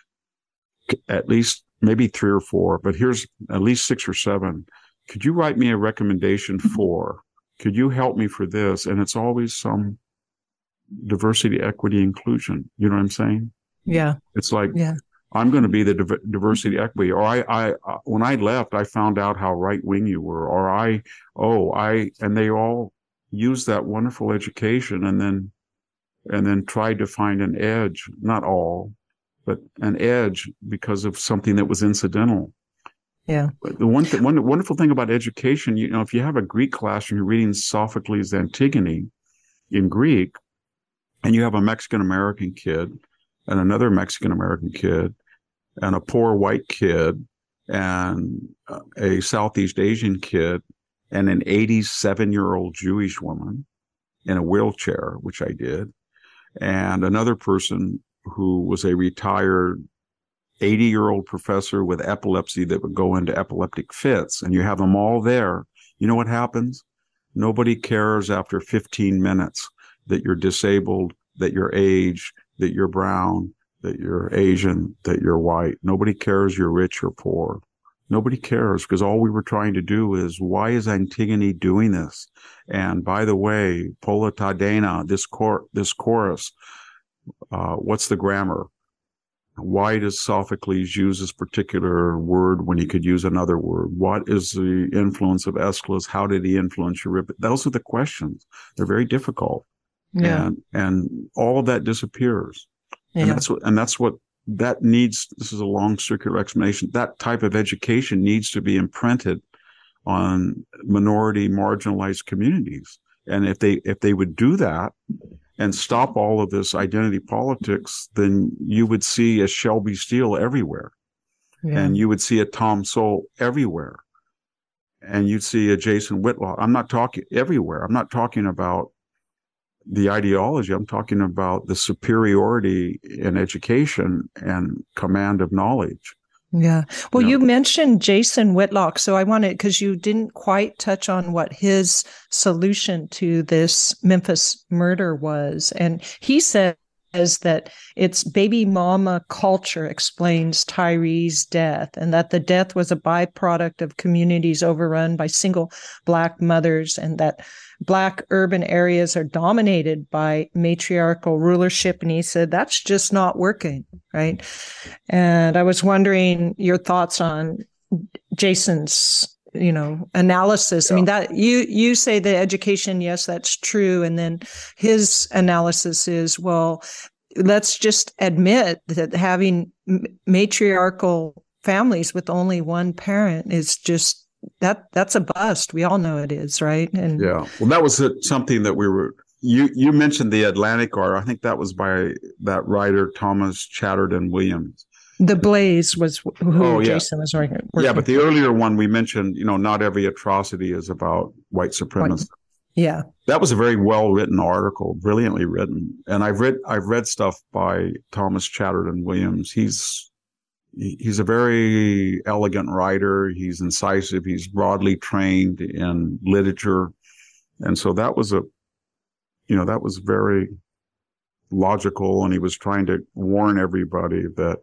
at least maybe three or four, but here's at least six or seven. Could you write me a recommendation for, could you help me for this? And it's always some diversity, equity, inclusion. You know what I'm saying? Yeah. It's like, yeah. I'm going to be the div- diversity, equity, or I, I, uh, when I left, I found out how right wing you were, or I, oh, I, and they all used that wonderful education and then, and then tried to find an edge, not all, but an edge because of something that was incidental. Yeah. But the one, th- one wonderful thing about education, you know, if you have a Greek class and you're reading Sophocles' Antigone in Greek, and you have a Mexican American kid and another Mexican American kid and a poor white kid and a Southeast Asian kid and an eighty-seven year old Jewish woman in a wheelchair, which I did, and another person who was a retired eighty year old professor with epilepsy that would go into epileptic fits, and you have them all there. You know what happens? Nobody cares after fifteen minutes that you're disabled, that you're aged, that you're brown, that you're Asian, that you're white. Nobody cares you're rich or poor. Nobody cares, because all we were trying to do is, why is Antigone doing this? And by the way, Pola Tadena, this cor- this chorus, uh, what's the grammar? Why does Sophocles use this particular word when he could use another word? What is the influence of Aeschylus? How did he influence Euripides? Those are the questions. They're very difficult. Yeah. And, and all of that disappears. Yeah. And that's what, and that's what that needs. This is a long circular explanation. That type of education needs to be imprinted on minority marginalized communities. And if they, if they would do that and stop all of this identity politics, then you would see a Shelby Steele everywhere. Yeah. And you would see a Tom Sowell everywhere. And you'd see a Jason Whitlock. I'm not talking everywhere. I'm not talking about the ideology. I'm talking about the superiority in education and command of knowledge. Yeah. Well, you know, you mentioned Jason Whitlock, so I wanted, because you didn't quite touch on what his solution to this Memphis murder was. And he said that it's baby mama culture explains Tyree's death, and that the death was a byproduct of communities overrun by single Black mothers, and that Black urban areas are dominated by matriarchal rulership. And he said, that's just not working, right? And I was wondering your thoughts on Jason's, you know, analysis. Yeah. I mean, that you you say the education, yes, that's true. And then his analysis is, well, let's just admit that having matriarchal families with only one parent is just that that's a bust. We all know it is, right? And yeah, well, that was something that we were. You you mentioned the Atlantic article. I think that was by that writer Thomas Chatterton Williams. The Blaze was who oh, yeah. Jason was working. Yeah, but the earlier one we mentioned, you know, not every atrocity is about white supremacy. Yeah, that was a very well written article, brilliantly written. And I've read I've read stuff by Thomas Chatterton Williams. He's he's a very elegant writer. He's incisive. He's broadly trained in literature, and so that was a, you know, that was very logical. And he was trying to warn everybody that.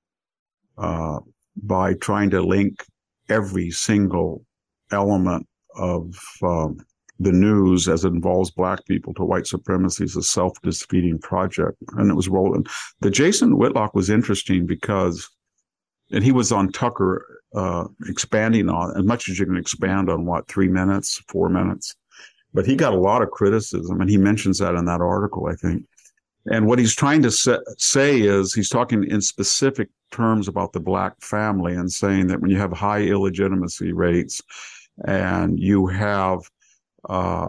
Uh, by trying to link every single element of um, the news as it involves Black people to white supremacy is a self-defeating project. And it was rolling. The Jason Whitlock was interesting because, and he was on Tucker uh, expanding on, as much as you can expand on, what, three minutes, four minutes. But he got a lot of criticism, and he mentions that in that article, I think. And what he's trying to say, say is he's talking in specific terms about the Black family and saying that when you have high illegitimacy rates and you have uh,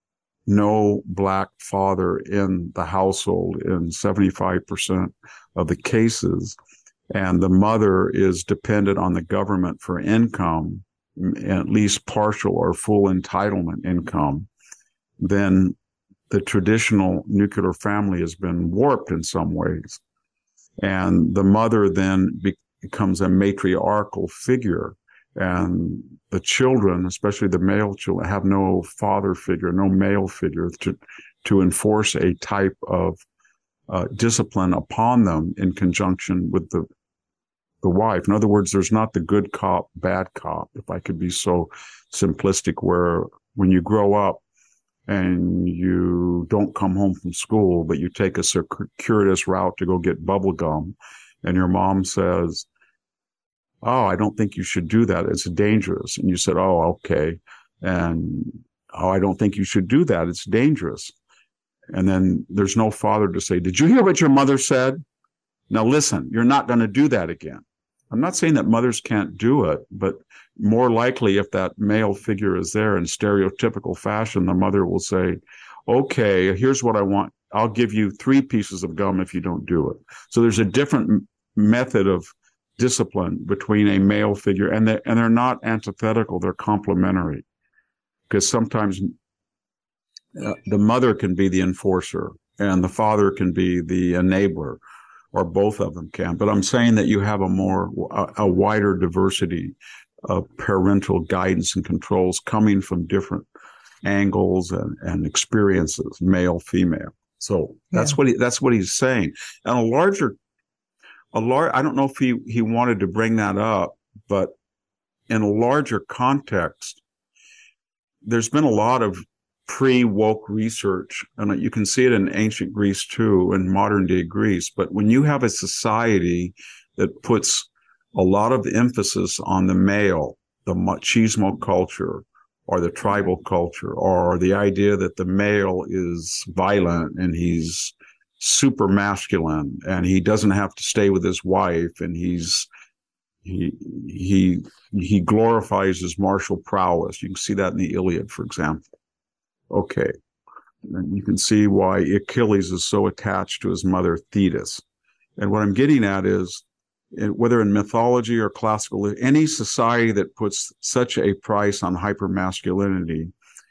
no Black father in the household in seventy-five percent of the cases, and the mother is dependent on the government for income, at least partial or full entitlement income, then the traditional nuclear family has been warped in some ways. And the mother then be- becomes a matriarchal figure. And the children, especially the male children, have no father figure, no male figure to, to enforce a type of uh, discipline upon them in conjunction with the, the wife. In other words, there's not the good cop, bad cop, if I could be so simplistic, where when you grow up, and you don't come home from school, but you take a circuitous route to go get bubble gum, and your mom says, oh, I don't think you should do that. It's dangerous. And you said, oh, okay. And, oh, I don't think you should do that. It's dangerous. And then there's no father to say, did you hear what your mother said? Now listen, you're not going to do that again. I'm not saying that mothers can't do it, but more likely if that male figure is there in stereotypical fashion, the mother will say, okay, here's what I want. I'll give you three pieces of gum if you don't do it. So there's a different m- method of discipline between a male figure, and they, and they're not antithetical, they're complementary. Because sometimes uh, the mother can be the enforcer and the father can be the enabler, or both of them can. But I'm saying that you have a more, a, a wider diversity of parental guidance and controls coming from different angles and, and experiences, male, female. So that's yeah. what he, that's what he's saying. And a larger, a large, I don't know if he, he wanted to bring that up, but in a larger context, there's been a lot of pre-woke research, and you can see it in ancient Greece too, in modern day Greece. But when you have a society that puts a lot of emphasis on the male, the machismo culture, or the tribal culture, or the idea that the male is violent and he's super masculine and he doesn't have to stay with his wife, and he's he he he glorifies his martial prowess. You can see that in the Iliad, for example. Okay. And you can see why Achilles is so attached to his mother Thetis. And what I'm getting at is, whether in mythology or classical, any society that puts such a price on hypermasculinity,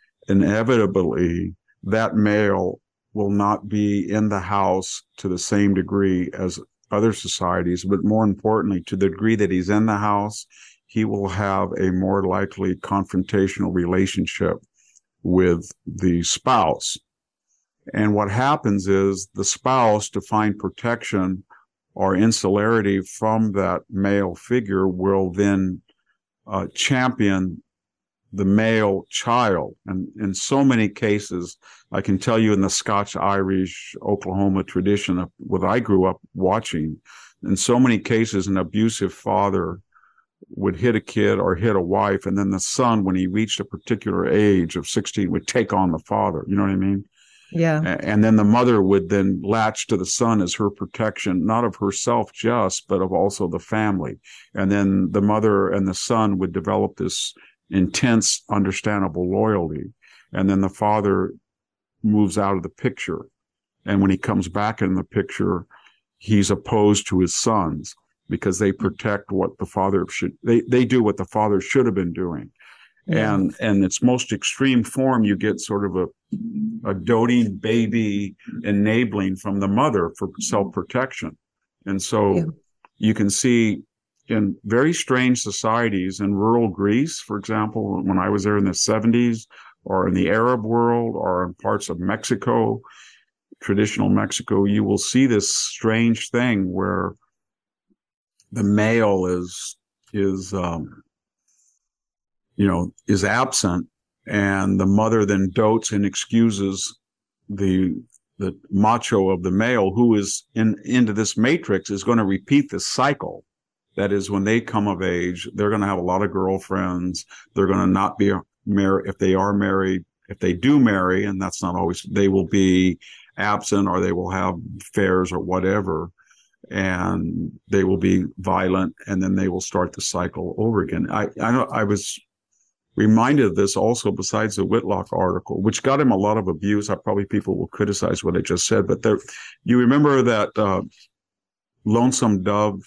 inevitably that male will not be in the house to the same degree as other societies, but more importantly, to the degree that he's in the house, he will have a more likely confrontational relationship with the spouse. And what happens is the spouse, to find protection or insularity from that male figure, will then uh, champion the male child. And in so many cases, I can tell you in the Scotch, Irish, Oklahoma tradition of what I grew up watching, in so many cases, an abusive father would hit a kid or hit a wife, and then the son, when he reached a particular age of sixteen, would take on the father. You know what I mean? Yeah. And then the mother would then latch to the son as her protection, not of herself just, but of also the family. And then the mother and the son would develop this intense, understandable loyalty. And then the father moves out of the picture. And when he comes back in the picture, he's opposed to his sons because they protect what the father should, they, they do what the father should have been doing. Yeah. And in its most extreme form, you get sort of a, a doting baby enabling from the mother for self-protection. And so yeah. you can see in very strange societies in rural Greece, for example, when I was there in the seventies, or in the Arab world, or in parts of Mexico, traditional Mexico, you will see this strange thing where the male is, is, um, you know, is absent, and the mother then dotes and excuses the the macho of the male, who is in into this matrix, is going to repeat this cycle. That is, when they come of age, they're going to have a lot of girlfriends. They're going to not be married. If they are married, if they do marry, and that's not always, they will be absent, or they will have affairs or whatever. And they will be violent, and then they will start the cycle over again. I, I know I was reminded of this also, besides the Whitlock article, which got him a lot of abuse. I probably people will criticize what I just said, but there, you remember that uh, Lonesome Dove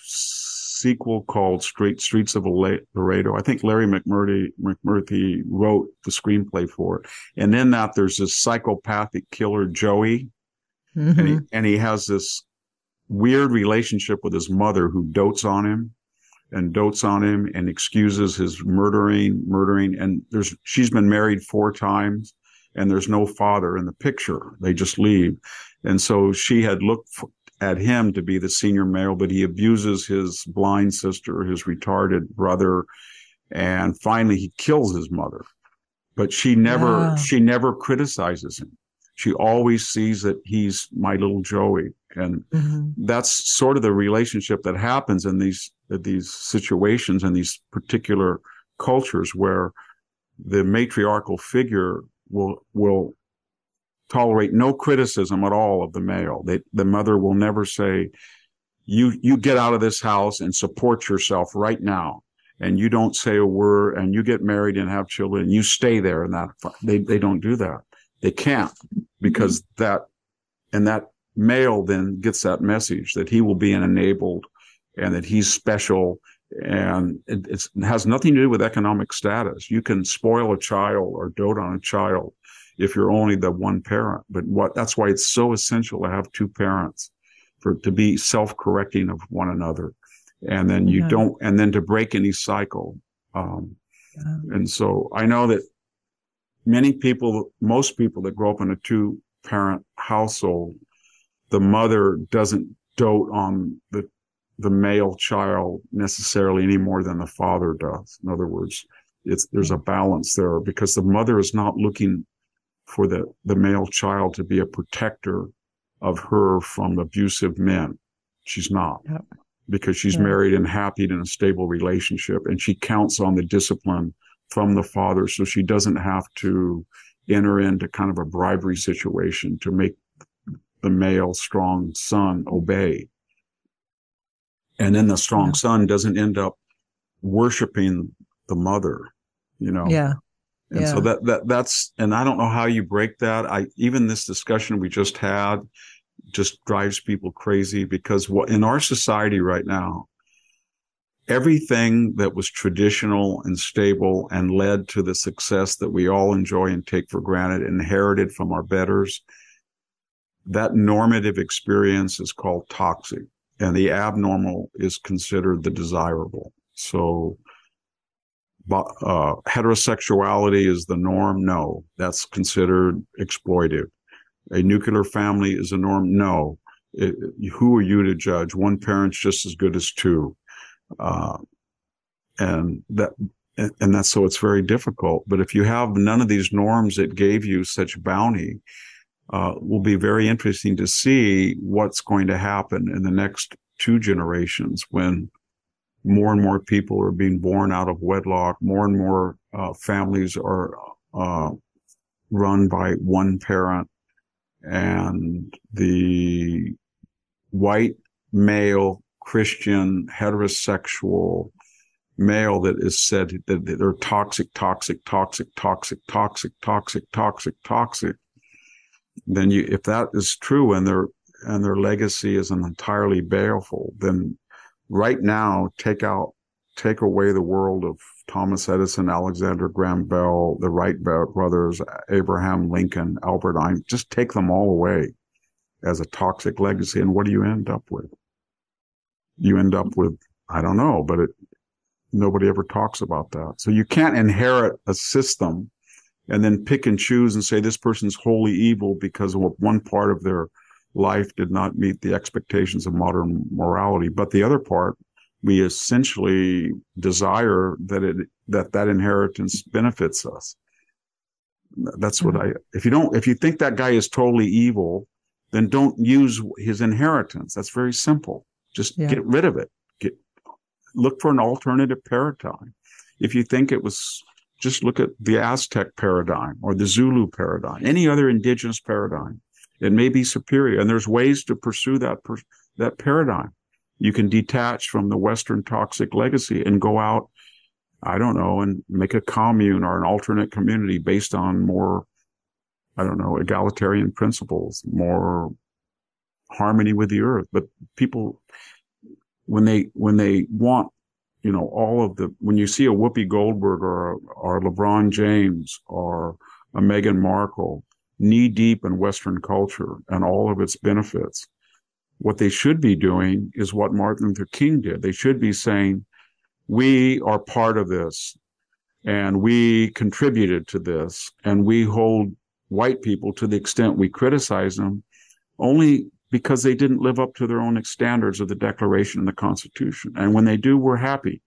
sequel called Street Streets of Laredo? I think Larry McMurtry, McMurtry wrote the screenplay for it. And in that, there's this psychopathic killer, Joey, mm-hmm. and he and he has this weird relationship with his mother, who dotes on him. and dotes on him and excuses his murdering, murdering. And there's, she's been married four times, and there's no father in the picture. They just leave. And so she had looked at him to be the senior male, but he abuses his blind sister, his retarded brother. And finally he kills his mother, but she never, wow. she never criticizes him. She always sees that he's my little Joey. And mm-hmm. that's sort of the relationship that happens in these, these situations and these particular cultures, where the matriarchal figure will, will tolerate no criticism at all of the male. They, the mother will never say, you, you get out of this house and support yourself right now. And you don't say a word, and you get married and have children, and you stay there. And that they, they don't do that. They can't, because mm-hmm. that, and that male then gets that message that he will be enabled and that he's special. And it, it's, it has nothing to do with economic status. You can spoil a child or dote on a child if you're only the one parent. But what, that's why it's so essential to have two parents, for, to be self-correcting of one another. And then you yeah. don't, and then to break any cycle. Um, yeah. And so I know that many people, most people that grow up in a two parent household, the mother doesn't dote on the, the male child necessarily any more than the father does. In other words, it's, there's a balance there, because the mother is not looking for the, the male child to be a protector of her from abusive men. She's not. Yep. Because she's yeah. married and happy in a stable relationship, and she counts on the discipline from the father, so she doesn't have to enter into kind of a bribery situation to make the male strong son obey. And then the strong yeah. son doesn't end up worshiping the mother, you know? Yeah. And yeah. so that, that, that's, and I don't know how you break that. I, even this discussion we just had just drives people crazy, because what in our society right now, everything that was traditional and stable and led to the success that we all enjoy and take for granted, inherited from our betters, that normative experience is called toxic, and the abnormal is considered the desirable. So uh, heterosexuality is the norm? No, that's considered exploitive. A nuclear family is a norm. No. It, who are you to judge? One parent's just as good as two. Uh, and that, and that's, so it's very difficult. But if you have none of these norms that gave you such bounty, uh, will be very interesting to see what's going to happen in the next two generations when more and more people are being born out of wedlock. More and more, uh, families are, uh, run by one parent. And the white male Christian heterosexual male that is said that they're toxic, toxic, toxic, toxic, toxic, toxic, toxic, toxic. Then you, if that is true and their and their legacy is an entirely baleful, then right now take out, take away the world of Thomas Edison, Alexander Graham Bell, the Wright brothers, Abraham Lincoln, Albert Einstein. Just take them all away as a toxic legacy. And what do you end up with? You end up with, I don't know, but it, nobody ever talks about that. So you can't inherit a system and then pick and choose and say this person's wholly evil because of one part of their life did not meet the expectations of modern morality. But the other part, we essentially desire that it, that that inheritance benefits us. That's what I, if you don't, if you think that guy is totally evil, then don't use his inheritance. That's very simple. Just yeah. get rid of it. Get, look for an alternative paradigm. If you think it was, just look at the Aztec paradigm or the Zulu paradigm, any other indigenous paradigm. It may be superior. And there's ways to pursue that, per, that paradigm. You can detach from the Western toxic legacy and go out, I don't know, and make a commune or an alternate community based on more, I don't know, egalitarian principles, more harmony with the earth. But people, when they, when they want, you know, all of the, when you see a Whoopi Goldberg or, or LeBron James or a Meghan Markle knee deep in Western culture and all of its benefits, what they should be doing is what Martin Luther King did. They should be saying, we are part of this and we contributed to this and we hold white people to the extent we criticize them only because they didn't live up to their own standards of the Declaration and the Constitution. And when they do, we're happy.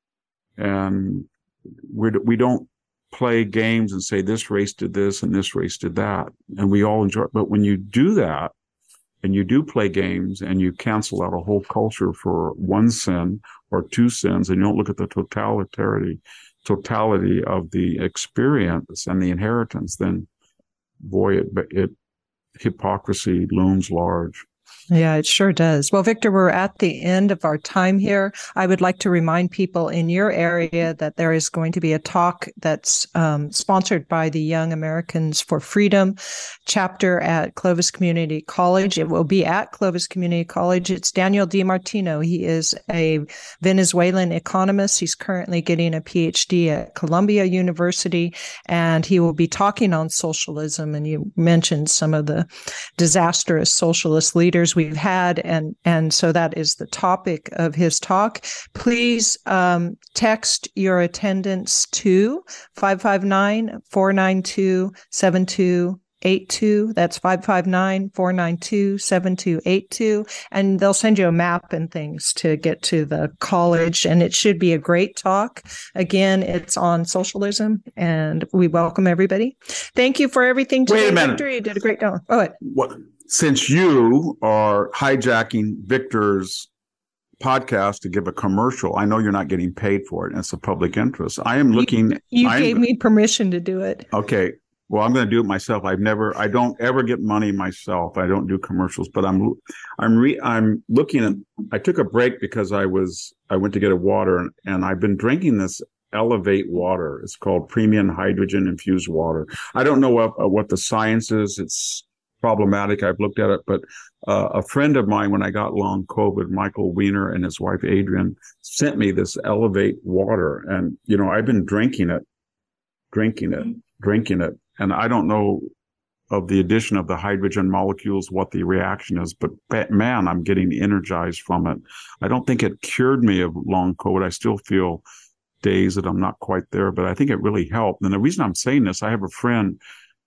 And we're, we don't play games and say this race did this and this race did that. And we all enjoy it. But when you do that, and you do play games and you cancel out a whole culture for one sin or two sins, and you don't look at the totality, totality of the experience and the inheritance, then boy, it, it hypocrisy looms large. Yeah, it sure does. Well, Victor, we're at the end of our time here. I would like to remind people in your area that there is going to be a talk that's um, sponsored by the Young Americans for Freedom chapter at Clovis Community College. It will be at Clovis Community College. It's Daniel DiMartino. He is a Venezuelan economist. He's currently getting a P H D at Columbia University, and he will be talking on socialism. And you mentioned some of the disastrous socialist leaders we've had, and and so that is the topic of his talk. Please um, text your attendance to five five nine, four nine two, seven two eight two. That's five five nine, four nine two, seven two eight two. And they'll send you a map and things to get to the college. And it should be a great talk. Again, it's on socialism, and we welcome everybody. Thank you for everything today, Wait a minute. Victor. You did a great job. Oh, what? What? Since you are hijacking Victor's podcast to give a commercial, I know you're not getting paid for it, and it's a public interest. I am looking. You, you I'm, gave me permission to do it. Okay. Well, I'm going to do it myself. I've never, I don't ever get money myself. I don't do commercials, but I'm, I'm re, I'm looking at, I took a break because I was, I went to get a water, and, and I've been drinking this Elevate water. It's called premium hydrogen infused water. I don't know what, uh, what the science is. It's problematic. I've looked at it, but uh, a friend of mine, when I got long COVID, Michael Weiner and his wife, Adrian, sent me this Elevate water. And, you know, I've been drinking it, drinking it, drinking it. And I don't know of the addition of the hydrogen molecules, what the reaction is, but man, I'm getting energized from it. I don't think it cured me of long COVID. I still feel days that I'm not quite there, but I think it really helped. And the reason I'm saying this, I have a friend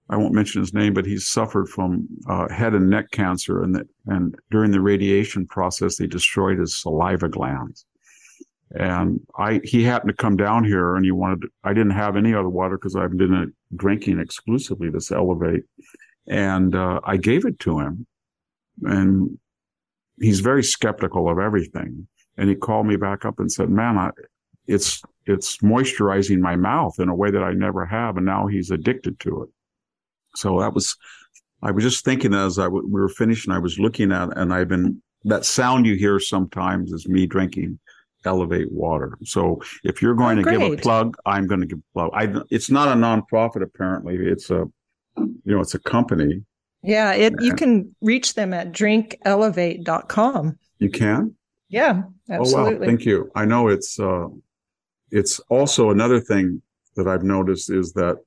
I won't mention his name, but he's suffered from uh, head and neck cancer, and that, and during the radiation process, they destroyed his saliva glands. And I, he happened to come down here, and he wanted. To, I didn't have any other water because I've been uh, drinking exclusively this Elevate, and uh, I gave it to him, and he's very skeptical of everything. And he called me back up and said, "Man, I, it's it's moisturizing my mouth in a way that I never have," and now he's addicted to it. So that was, I was just thinking as I w- we were finishing, I was looking at, and I've been, that sound you hear sometimes is me drinking Elevate water. So if you're going oh, to great. give a plug, I'm going to give a plug. I, it's not a nonprofit, apparently. It's a, you know, it's a company. Yeah, it, you can reach them at drink elevate dot com. You can? Yeah, absolutely. Oh, wow. Thank you. I know it's, uh, it's also another thing that I've noticed is that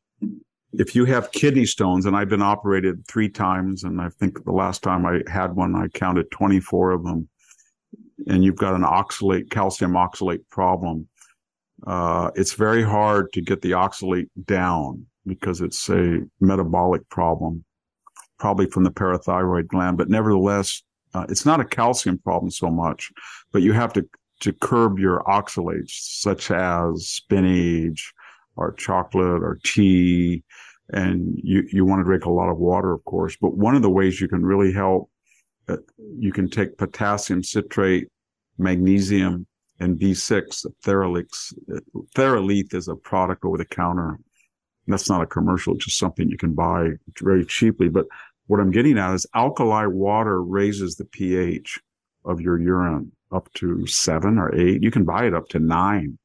if you have kidney stones, and I've been operated three times, and I think the last time I had one, I counted twenty-four of them, and you've got an oxalate, calcium oxalate problem, uh, it's very hard to get the oxalate down because it's a metabolic problem, probably from the parathyroid gland. But nevertheless, uh, it's not a calcium problem so much, but you have to, to curb your oxalates, such as spinach or chocolate or tea. And you, you want to drink a lot of water, of course. But one of the ways you can really help, uh, you can take potassium citrate, magnesium, and B six, Theralix. Theralith is a product over the counter. That's not a commercial, it's just something you can buy very cheaply. But what I'm getting at is alkali water raises the pH of your urine up to seven or eight. You can buy it up to nine.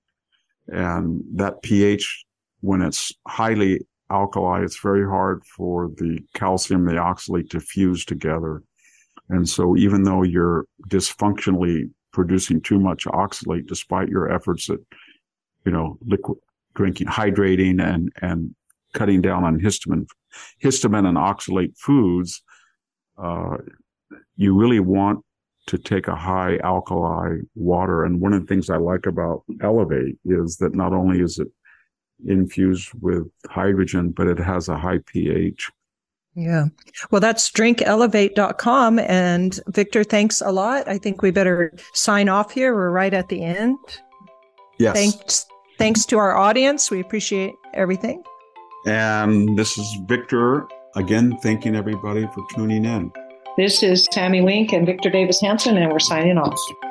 And that pH, when it's highly alkali, it's very hard for the calcium, the oxalate to fuse together. And so even though you're dysfunctionally producing too much oxalate, despite your efforts at, you know, liquid drinking, hydrating and, and cutting down on histamine, histamine and oxalate foods, uh, you really want to take a high alkali water. And one of the things I like about Elevate is that not only is it infused with hydrogen, but it has a high pH. Yeah. Well, that's drink elevate dot com. And Victor, thanks a lot. I think we better sign off here. We're right at the end. Yes. Thanks, thanks to our audience. We appreciate everything. And this is Victor, again, thanking everybody for tuning in. This is Tammy Wink and Victor Davis Hanson, and we're signing off.